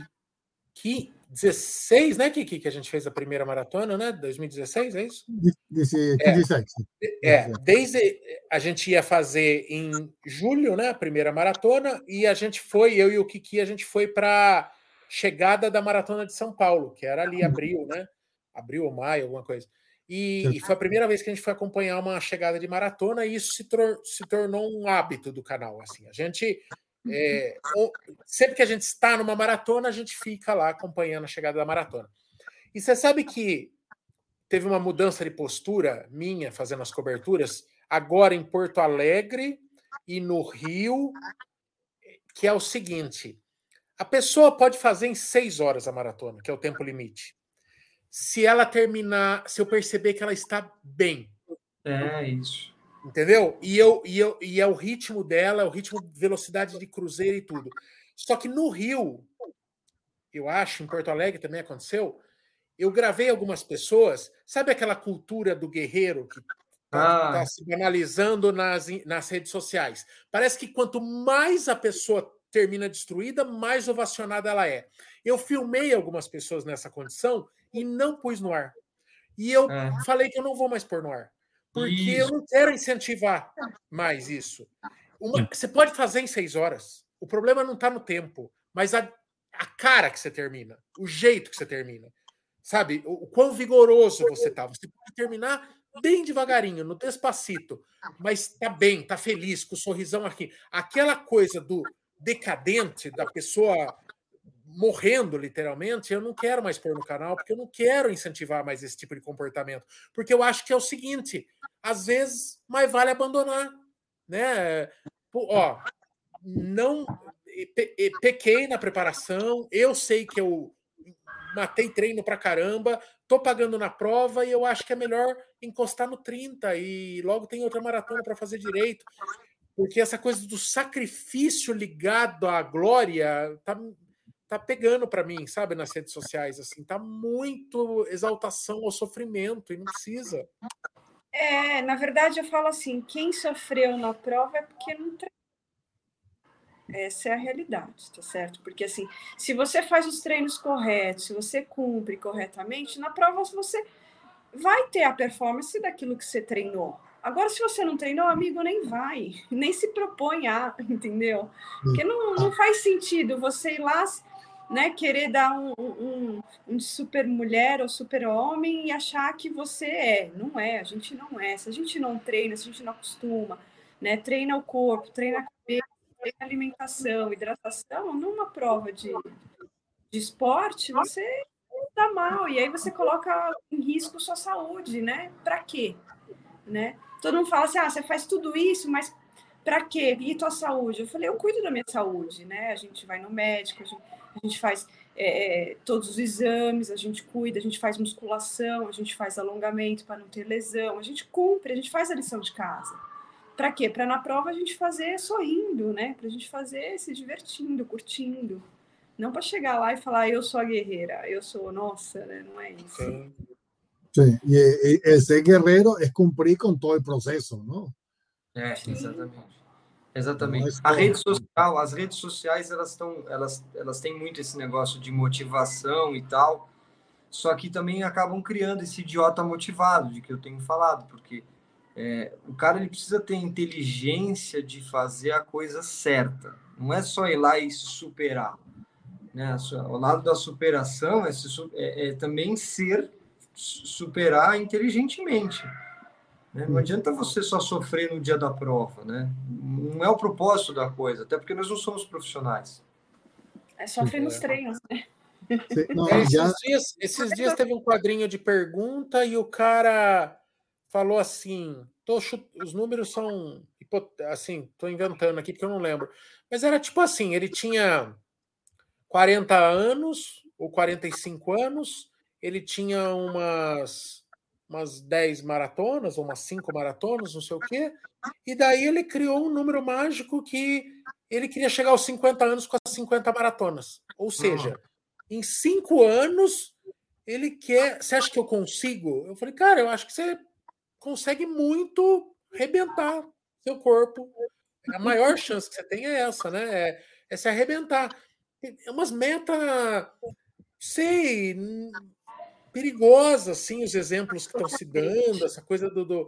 dezesseis, né, Kiki, que a gente fez a primeira maratona, né? dois mil e dezesseis, é isso? dezesseis. É, é, desde a gente ia fazer em julho, né, a primeira maratona, e a gente foi, eu e o Kiki, a gente foi para chegada da Maratona de São Paulo, que era ali abril, né? Abril ou maio, alguma coisa. E, e foi a primeira vez que a gente foi acompanhar uma chegada de maratona, e isso se, tor se tornou um hábito do canal. Assim, a gente É, sempre que a gente está numa maratona, a gente fica lá acompanhando a chegada da maratona. E você sabe que teve uma mudança de postura minha fazendo as coberturas, agora em Porto Alegre e no Rio, que é o seguinte: a pessoa pode fazer em seis horas a maratona, que é o tempo limite. Se ela terminar, se eu perceber que ela está bem. É isso. Entendeu? E, eu, e, eu, e é o ritmo dela, é o ritmo, velocidade de cruzeiro e tudo. Só que no Rio, eu acho, em Porto Alegre também aconteceu, eu gravei algumas pessoas, sabe aquela cultura do guerreiro que está ah. tá se banalizando nas, nas redes sociais? Parece que quanto mais a pessoa termina destruída, mais ovacionada ela é. Eu filmei algumas pessoas nessa condição e não pus no ar. E eu é. falei que eu não vou mais pôr no ar. Porque isso. eu não quero incentivar mais isso. Uma, você pode fazer em seis horas. O problema não está no tempo, mas a, a cara que você termina, o jeito que você termina. Sabe? O, o quão vigoroso você está. Você pode terminar bem devagarinho, no despacito, mas está bem, está feliz, com o sorrisão aqui. Aquela coisa do decadente, da pessoa morrendo, literalmente, eu não quero mais pôr no canal, porque eu não quero incentivar mais esse tipo de comportamento. Porque eu acho que é o seguinte, às vezes, mais vale abandonar, né? Pô, ó, não... Pe, pequei na preparação, eu sei que eu matei treino pra caramba, tô pagando na prova e eu acho que é melhor encostar no trinta e logo tem outra maratona para fazer direito. Porque essa coisa do sacrifício ligado à glória tá... tá pegando para mim, sabe, nas redes sociais, assim, tá muito exaltação ao sofrimento e não precisa. É, na verdade eu falo assim, quem sofreu na prova é porque não treinou. Essa é a realidade, tá certo? Porque assim, se você faz os treinos corretos, se você cumpre corretamente, na prova você vai ter a performance daquilo que você treinou. Agora, se você não treinou, amigo, nem vai, nem se propõe a, entendeu? Porque não, não faz sentido você ir lá, né, querer dar um, um, um super mulher ou super homem e achar que você é. Não é, a gente não é. Se a gente não treina, se a gente não acostuma, né, treina o corpo, treina a cabeça, treina a alimentação, hidratação, numa prova de, de esporte, você dá mal. E aí você coloca em risco sua saúde, né? Para quê? Né? Todo mundo fala assim, ah, você faz tudo isso, mas Para quê? E tua saúde? Eu falei, eu cuido da minha saúde, né? A gente vai no médico, a gente, a gente faz é, todos os exames, a gente cuida, a gente faz musculação, a gente faz alongamento para não ter lesão, a gente cumpre, a gente faz a lição de casa. Para quê? Para na prova a gente fazer sorrindo, né? Para a gente fazer se divertindo, curtindo. Não para chegar lá e falar, eu sou a guerreira, eu sou, nossa, né? Não é isso. Sim. Sí, y, y el ser guerrero es cumplir con todo el proceso, ¿no? É, exatamente. Exatamente. Não é só- A rede social, as redes sociais, elas estão, elas, elas têm muito esse negócio de motivação e tal, só que também acabam criando esse idiota motivado, de que eu tenho falado, porque é, o cara ele precisa ter inteligência de fazer a coisa certa. Não é só ir lá e se superar, né? O lado da superação é, se, é, é também ser superar inteligentemente. Né? Não adianta você só sofrer no dia da prova, né? Não é o propósito da coisa, até porque nós não somos profissionais. É sofrer nos treinos, né? Sí, no, É, ya, esses, dias, esses dias teve um quadrinho de pergunta e o cara falou assim, tô, chu- os números são, hipo- assim, tô inventando aqui porque eu não lembro, mas era tipo assim, ele tinha quarenta anos ou quarenta e cinco anos, ele tinha umas, umas dez maratonas, ou umas cinco maratonas, não sei o quê, e daí ele criou um número mágico que ele queria chegar aos cinquenta anos com as cinquenta maratonas. Ou seja, em cinco anos ele quer. Você acha que eu consigo? Eu falei, cara, eu acho que você consegue muito rebentar seu corpo. A maior chance que você tem é essa, né? É, é se arrebentar. É umas metas, sei, hum, perigosas, assim, os exemplos que estão se dando, essa coisa do. do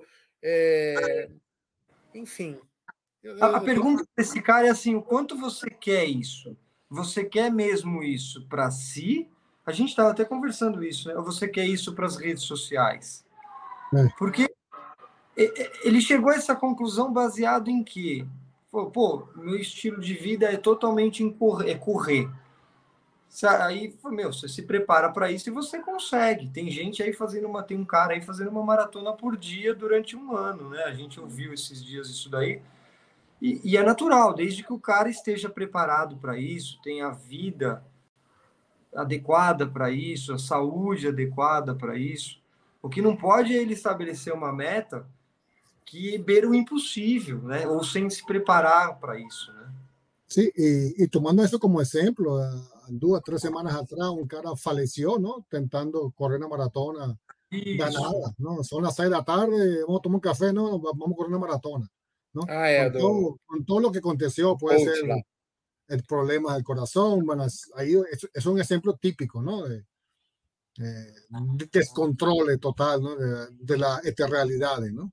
é, enfim. Eu, A, a eu, eu tô- pergunta desse cara é assim: o quanto você quer isso? Você quer mesmo isso para si? A gente estava até conversando isso, né? Ou você quer isso para as redes sociais? É. Porque e- e- ele chegou a essa conclusão baseado em quê? Pô, pô, meu estilo de vida é totalmente em correr, é correr. Sa- Aí, meu, você se prepara para isso e você consegue. Tem gente aí fazendo uma, tem um cara aí fazendo uma maratona por dia durante um ano, né? A gente ouviu esses dias isso daí. E, e é natural, desde que o cara esteja preparado para isso, tenha a vida adequada para isso, a saúde adequada para isso. O que não pode é ele estabelecer uma meta que beira o impossível, né? Ou sem se preparar para isso, né? sí, y, y tomando eso como ejemplo, eh, dos, tres semanas atrás un cara falleció, ¿no? Tentando correr una maratona ganada, Isso. ¿no? Son las seis de la tarde, vamos a tomar un café, ¿no? Va- Vamos a correr una maratona, ¿no? Ah, é, Con do todo, con todo lo que aconteció, puede ser coach lá. el problema del corazón, bueno, es- ahí es, es un ejemplo típico, ¿no? De, eh, de descontrole total, ¿no? De, de la esta realidades, ¿no?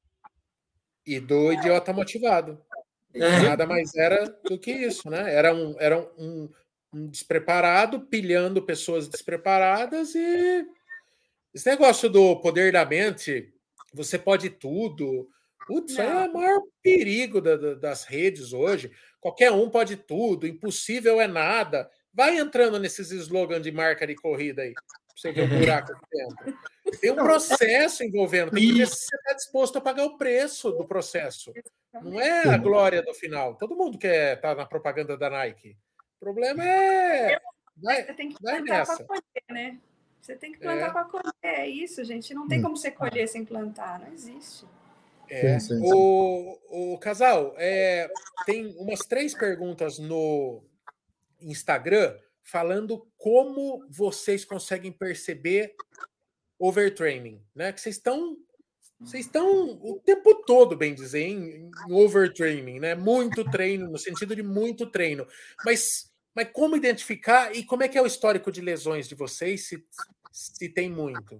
E do idiota motivado. É, Nada mais era do que isso, né? Era um, era um, um despreparado pilhando pessoas despreparadas e esse negócio do poder da mente, você pode tudo. Putz, isso aí é Não. o maior perigo da- da- das redes hoje. Qualquer um pode tudo, impossível é nada. Vai entrando nesses slogans de marca de corrida aí, pra você ver o buraco que entra. Tem um processo envolvendo, tem que ver se você está disposto a pagar o preço do processo. Não é a Sí. glória do final. Todo mundo quer estar na propaganda da Nike. O problema é. Vai, Você tem que vai plantar para nessa. colher, né? Você tem que É. plantar para colher. É isso, gente. Não tem É. como você colher sem plantar. Não existe. É. Sim, sim, sim. O, o casal, é, tem umas três perguntas no Instagram falando como vocês conseguem perceber overtraining, né? Que vocês estão vocês estão o tempo todo, bem dizer, em, em overtraining, né? Muito treino, no sentido de muito treino. Mas, mas como identificar e como é que é o histórico de lesões de vocês, se, se tem muito?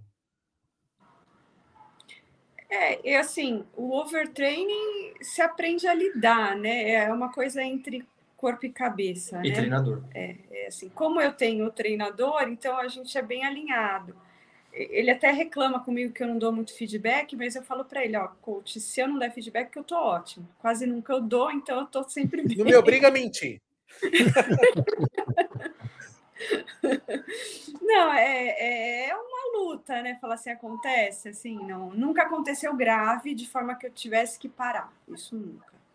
É, e assim, o overtraining se aprende a lidar, né? É uma coisa entre corpo e cabeça, e né? treinador. É assim, como eu tenho o treinador, então a gente é bem alinhado. Ele até reclama comigo que eu não dou muito feedback, mas eu falo para ele, ó, coach, se eu não der feedback, eu tô ótimo. Quase nunca eu dou, então eu tô sempre bem. Não me obriga a mentir. Não, é, é uma luta, né? Falar assim, acontece, assim, não, nunca aconteceu grave de forma que eu tivesse que parar. Isso nunca.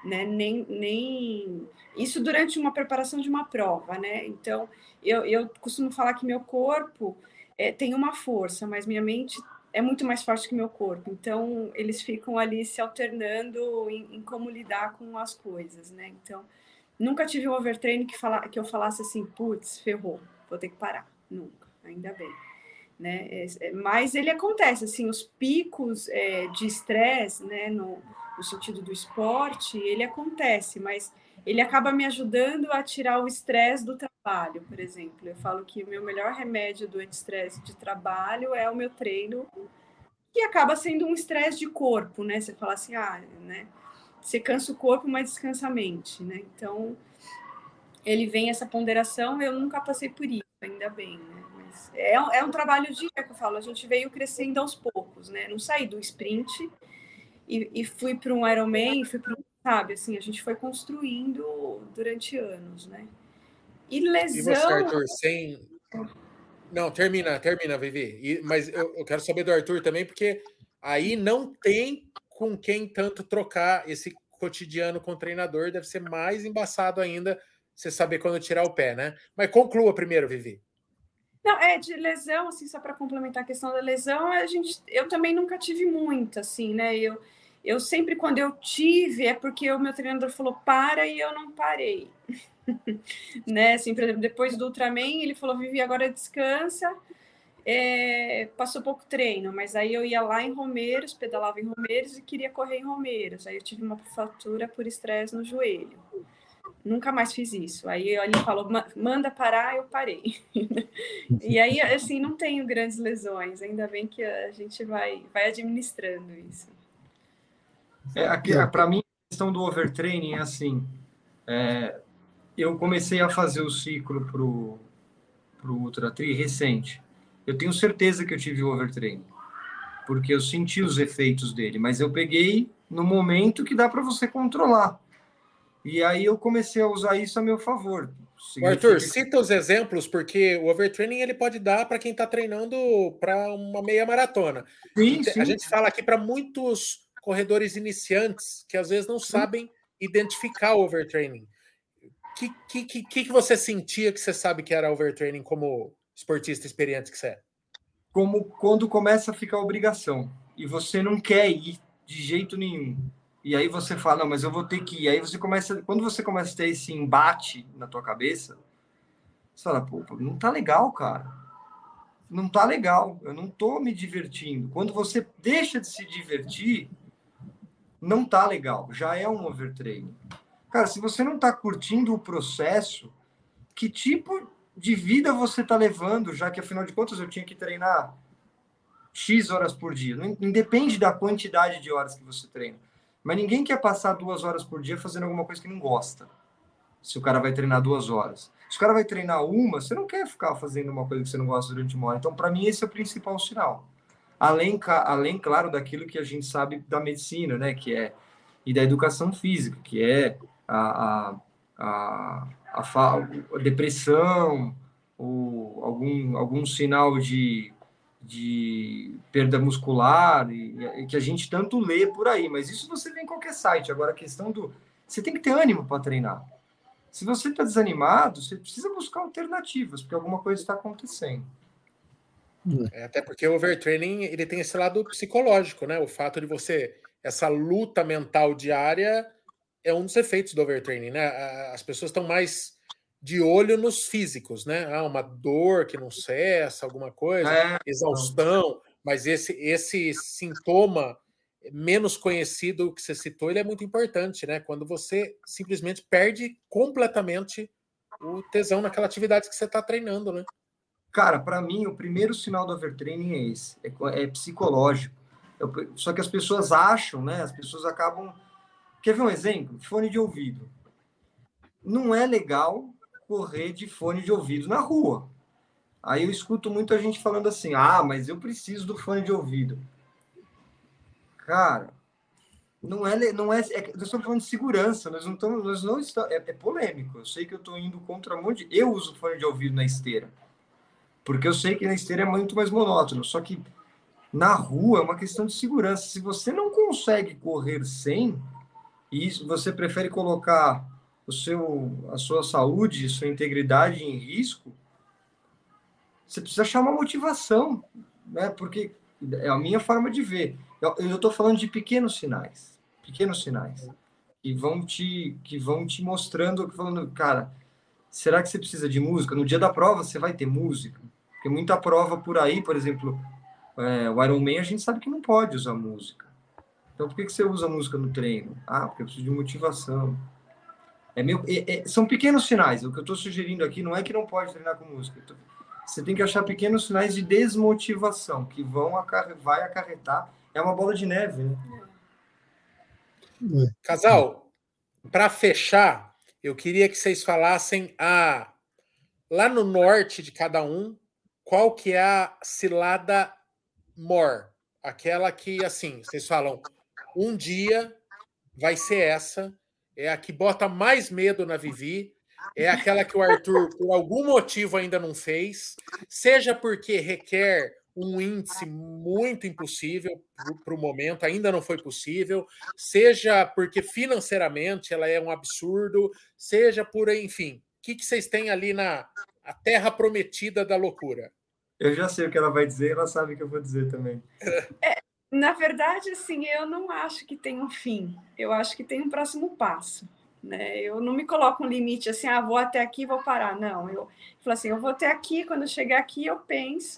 né? Nem, nem... Isso durante uma preparação de uma prova, né? Então, eu, eu costumo falar que meu corpo é, tem uma força, mas minha mente é muito mais forte que meu corpo. Então, eles ficam ali se alternando em, em como lidar com as coisas, né? Então, nunca tive um overtraining que, fala, que eu falasse assim, putz, ferrou, vou ter que parar. Nunca, ainda bem. Né? É, mas ele acontece, assim, os picos é, de estresse, né, no, no sentido do esporte, ele acontece, mas ele acaba me ajudando a tirar o estresse do trabalho, por exemplo. Eu falo que o meu melhor remédio do estresse de trabalho é o meu treino, que acaba sendo um estresse de corpo, né? Você fala assim, ah, né? Você cansa o corpo, mas descansa a mente, né? Então, ele vem essa ponderação, eu nunca passei por isso, ainda bem, né? Mas é, é um trabalho de, é que eu falo, a gente veio crescendo aos poucos, né? Não saí do sprint e, e fui para um Ironman, fui para um, sabe, assim, a gente foi construindo durante anos, né? E lesão... E você, Arthur, sem... Não, termina, termina, Vivi. E, mas eu, eu quero saber do Arthur também, porque aí não tem com quem tanto trocar esse cotidiano com o treinador, deve ser mais embaçado ainda você saber quando tirar o pé, né? Mas conclua primeiro, Vivi. Não, é de lesão, assim, só para complementar a questão da lesão, a gente, eu também nunca tive muito, assim, né? Eu, eu sempre, quando eu tive, é porque o meu treinador falou para e eu não parei. Né? Assim, por exemplo, depois do Ultraman, ele falou, Vivi, agora descansa. É, passou pouco treino, mas aí eu ia lá em Romeiros, pedalava em Romeiros e queria correr em Romeiros. Aí eu tive uma fratura por estresse no joelho. Nunca mais fiz isso. Aí ele falou, manda parar, eu parei. E aí, assim, não tenho grandes lesões. Ainda bem que a gente vai, vai administrando isso. É, para mim, a questão do overtraining é assim, é, eu comecei a fazer o ciclo pro, pro Ultra Tri recente. Eu tenho certeza que eu tive o overtraining, porque eu senti os efeitos dele, mas eu peguei no momento que dá para você controlar. E aí eu comecei a usar isso a meu favor. Arthur, cita os exemplos, porque o overtraining ele pode dar para quem está treinando para uma meia maratona. Sim, te, sim. A gente fala aqui para muitos corredores iniciantes que às vezes não sabem identificar o overtraining. O que, que, que, que você sentia que você sabe que era overtraining como esportista experiente que você é? Como quando começa a ficar obrigação e você não quer ir de jeito nenhum. E aí você fala, não, mas eu vou ter que ir. Aí você começa, quando você começa a ter esse embate na tua cabeça, você fala, pô, não tá legal, cara. Não tá legal. Eu não tô me divertindo. Quando você deixa de se divertir, não tá legal. Já é um overtraining. Cara, se você não tá curtindo o processo, que tipo de vida você tá levando, já que afinal de contas eu tinha que treinar X horas por dia. Não independe da quantidade de horas que você treina. Mas ninguém quer passar duas horas por dia fazendo alguma coisa que não gosta. Se o cara vai treinar duas horas. Se o cara vai treinar uma, você não quer ficar fazendo uma coisa que você não gosta durante uma hora. Então, para mim, esse é o principal sinal. Além, além, claro, daquilo que a gente sabe da medicina, né? Que é, e da educação física, que é a, a, a, a, a depressão, ou algum, algum sinal de... de perda muscular, e, e que a gente tanto lê por aí, mas isso você vê em qualquer site. Agora, a questão do... Você tem que ter ânimo para treinar. Se você está desanimado, você precisa buscar alternativas, porque alguma coisa está acontecendo. É, até porque o overtraining ele tem esse lado psicológico, né? O fato de você... Essa luta mental diária é um dos efeitos do overtraining, né? As pessoas estão mais de olho nos físicos, né? Ah, uma dor que não cessa, alguma coisa, é. exaustão, mas esse, esse sintoma menos conhecido que você citou, ele é muito importante, né? Quando você simplesmente perde completamente o tesão naquela atividade que você está treinando, né? Cara, para mim, o primeiro sinal do overtraining é esse, é, é psicológico. Eu, só que as pessoas acham, né? As pessoas acabam... Quer ver um exemplo? Fone de ouvido. Não é legal correr de fone de ouvido na rua. Aí eu escuto muita gente falando assim, ah, mas eu preciso do fone de ouvido. Cara, não é... Não é, é nós estamos falando de segurança, nós não estamos... Nós não estamos é, é polêmico, eu sei que eu estou indo contra um monte de... Eu uso fone de ouvido na esteira, porque eu sei que na esteira é muito mais monótono, só que na rua é uma questão de segurança. Se você não consegue correr sem, e isso, você prefere colocar o seu, a sua saúde, sua integridade em risco, você precisa achar uma motivação, né? Porque é a minha forma de ver. Eu estou falando de pequenos sinais, pequenos sinais, que vão te, que vão te mostrando, falando, cara, será que você precisa de música? No dia da prova, você vai ter música? Porque muita prova por aí, por exemplo, é, o Ironman, a gente sabe que não pode usar música. Então, por que, que você usa música no treino? Ah, porque eu preciso de motivação. É meio, é, é, são pequenos sinais. O que eu estou sugerindo aqui não é que não pode treinar com música. Tô, você tem que achar pequenos sinais de desmotivação que vão acarre, vai acarretar. É uma bola de neve, né? Casal, para fechar, eu queria que vocês falassem a, lá no norte de cada um, qual que é a cilada mor, aquela que, assim, vocês falam, um dia vai ser essa, é a que bota mais medo na Vivi, é aquela que o Arthur, por algum motivo, ainda não fez, seja porque requer um índice muito impossível para o momento, ainda não foi possível, seja porque financeiramente ela é um absurdo, seja por, enfim, o que, que vocês têm ali na a terra prometida da loucura? Eu já sei o que ela vai dizer, ela sabe o que eu vou dizer também. É, na verdade, assim, eu não acho que tem um fim, eu acho que tem um próximo passo. Né? Eu não me coloco um limite assim, ah, vou até aqui, vou parar. Não, eu falo assim, eu vou até aqui, quando eu chegar aqui, eu penso,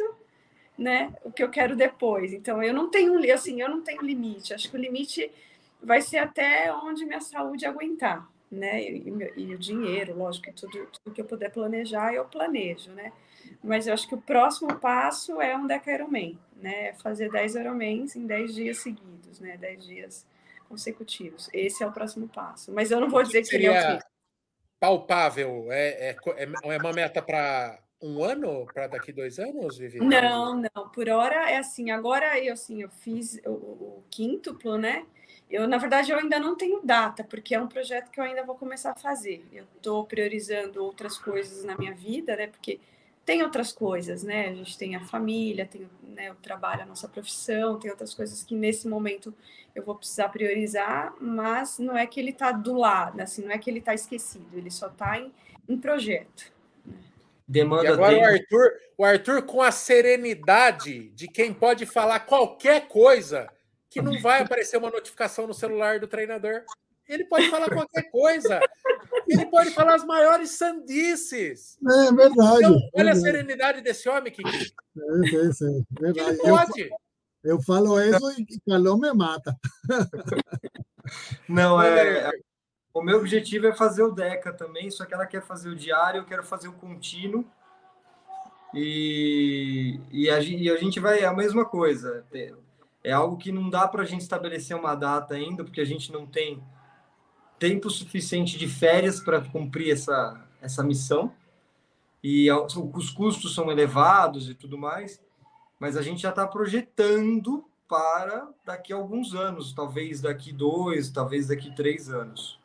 né, o que eu quero depois. Então, eu não tenho, assim, eu não tenho limite. Acho que o limite vai ser até onde minha saúde aguentar, né? E, e, e o dinheiro, lógico, tudo, tudo que eu puder planejar, eu planejo, né? Mas eu acho que o próximo passo é um Deca Ironman, né? Fazer dez Ironmans em dez dias seguidos, né? dez dias consecutivos. Esse é o próximo passo. Mas eu não vou dizer que seria ele é o fim. Palpável? É, é, é uma meta para um ano? Para daqui dois anos, Vivi? Não, não. Por hora é assim. Agora eu, assim, eu fiz o, o quíntuplo, né? Eu, na verdade, eu ainda não tenho data, porque é um projeto que eu ainda vou começar a fazer. Eu estou priorizando outras coisas na minha vida, né? Porque tem outras coisas, né? A gente tem a família, tem, né, o trabalho, a nossa profissão, tem outras coisas que nesse momento eu vou precisar priorizar, mas não é que ele está do lado, assim, não é que ele está esquecido, ele só está em, em projeto. Demanda e agora tempo. o Arthur, o Arthur com a serenidade de quem pode falar qualquer coisa que não vai aparecer uma notificação no celular do treinador. Ele pode falar qualquer coisa. Ele pode falar as maiores sandices. É verdade. Então, olha é a serenidade desse homem, Kiki. É, é, é verdade. Ele pode. Eu, eu falo isso e Calão me mata. Não, é... O meu objetivo é fazer o Deca também, só que ela quer fazer o diário, eu quero fazer o contínuo. E, e, a, e a gente vai... É a mesma coisa. É algo que não dá para a gente estabelecer uma data ainda, porque a gente não tem tempo suficiente de férias para cumprir essa, essa missão. E os custos são elevados e tudo mais. Mas a gente já está projetando para daqui a alguns anos. Talvez daqui dois, talvez daqui três anos.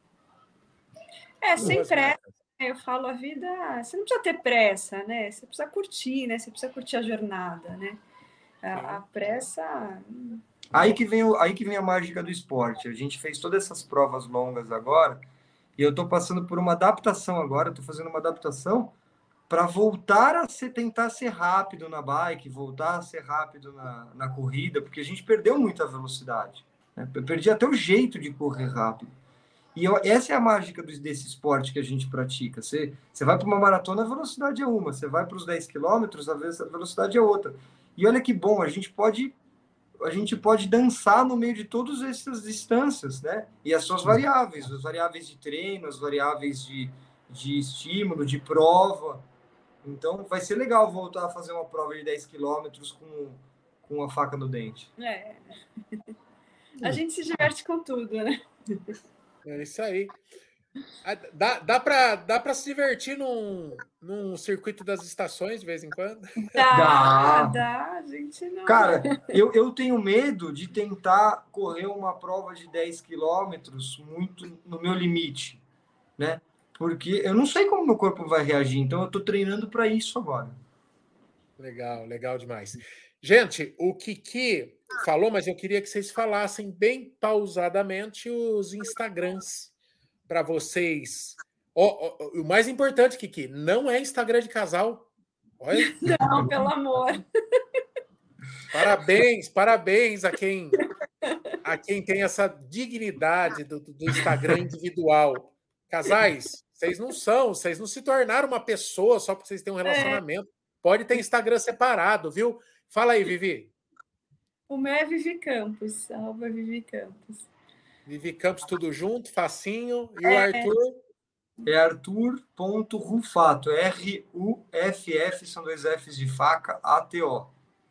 É, sem pressa. Eu falo, a vida, você não precisa ter pressa, né? Você precisa curtir, né? Você precisa curtir a jornada, né? A, a pressa... Aí que, vem o, aí que vem a mágica do esporte. A gente fez todas essas provas longas agora e eu estou passando por uma adaptação agora, estou fazendo uma adaptação para voltar a ser, tentar ser rápido na bike, voltar a ser rápido na, na corrida, porque a gente perdeu muita velocidade. Né? Eu perdi até o jeito de correr rápido. E eu, essa é a mágica do, desse esporte que a gente pratica. Você, você vai para uma maratona, a velocidade é uma. Você vai para os dez quilômetros, a velocidade é outra. E olha que bom, a gente pode, a gente pode dançar no meio de todas essas distâncias, né? E as suas variáveis, as variáveis de treino, as variáveis de, de estímulo, de prova. Então, vai ser legal voltar a fazer uma prova de dez quilômetros com, com a faca no dente. É. A gente se diverte com tudo, né? É isso aí. Dá, dá para dá para se divertir num, num circuito das estações de vez em quando? Dá, dá, dá a gente não. Cara, eu, eu tenho medo de tentar correr uma prova de dez quilômetros muito no meu limite, né? Porque eu não sei como meu corpo vai reagir, então eu tô treinando para isso agora. Legal, legal demais. Gente, o Kiki falou, mas eu queria que vocês falassem bem pausadamente os Instagrams para vocês. Oh, oh, o mais importante, Kiki, não é Instagram de casal. Olha. Não, pelo amor. Parabéns, parabéns a quem, a quem tem essa dignidade do, do Instagram individual. Casais, vocês não são, vocês não se tornaram uma pessoa só porque vocês têm um relacionamento. É. Pode ter Instagram separado, viu? Fala aí, Vivi. O meu é Vivi Campos, arroba Vivi Campos. Vivi Campos, tudo junto, facinho. E é. o Arthur? É arthur.rufato, R U F F, são dois Fs de faca, A T O.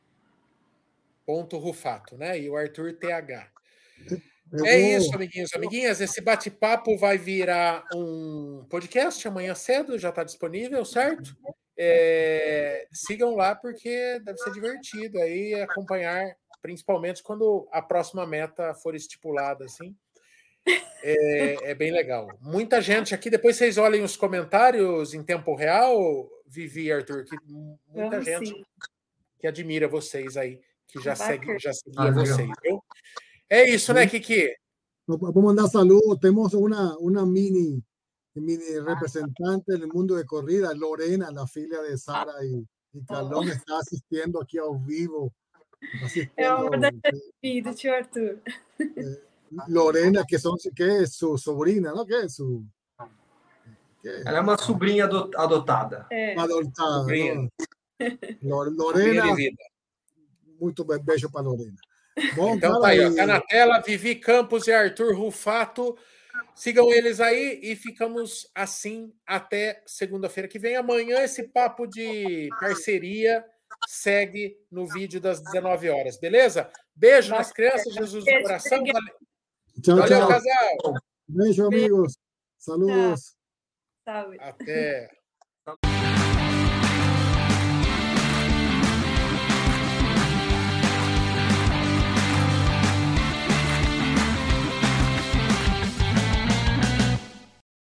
Ponto Rufato, né? E o Arthur T H. Eu é vou... isso, amiguinhos, amiguinhas. Esse bate-papo vai virar um podcast amanhã cedo, já está disponível, certo? É... Sigam lá porque deve ser divertido aí acompanhar, principalmente quando a próxima meta for estipulada, assim. É, é bem legal. Muita gente aqui, depois vocês olhem os comentários em tempo real, Vivi e Arthur, que muita Vamos gente sim. que admira vocês aí, que já Bacana. segue, já seguia ah, vocês, viu? É isso, né, Kiki? Vamos mandar saludos. Temos uma, uma mini, mini representante no mundo de corrida, Lorena, la filha de Sara e, e Carlão, oh. está assistindo aqui ao vivo. É uma da vida, tio Arthur. É, Lorena, que, son, que es su sobrina, ¿no? Que es su... Que... Ela é uma sobrinha adotada. É. Adotada. ¿no? Lorena, muito beijo para Lorena. Bom, então tá aí, ó, tá na tela, Vivi Campos e Arthur Rufato. Sigam eles aí e ficamos assim até segunda-feira que vem. Amanhã esse papo de parceria segue no vídeo das dezenove horas, beleza? Beijo nas crianças, Jesus do coração. Tchau, Valeu, tchau. casal. Beijo, amigos. Saludos. Saúde. Até.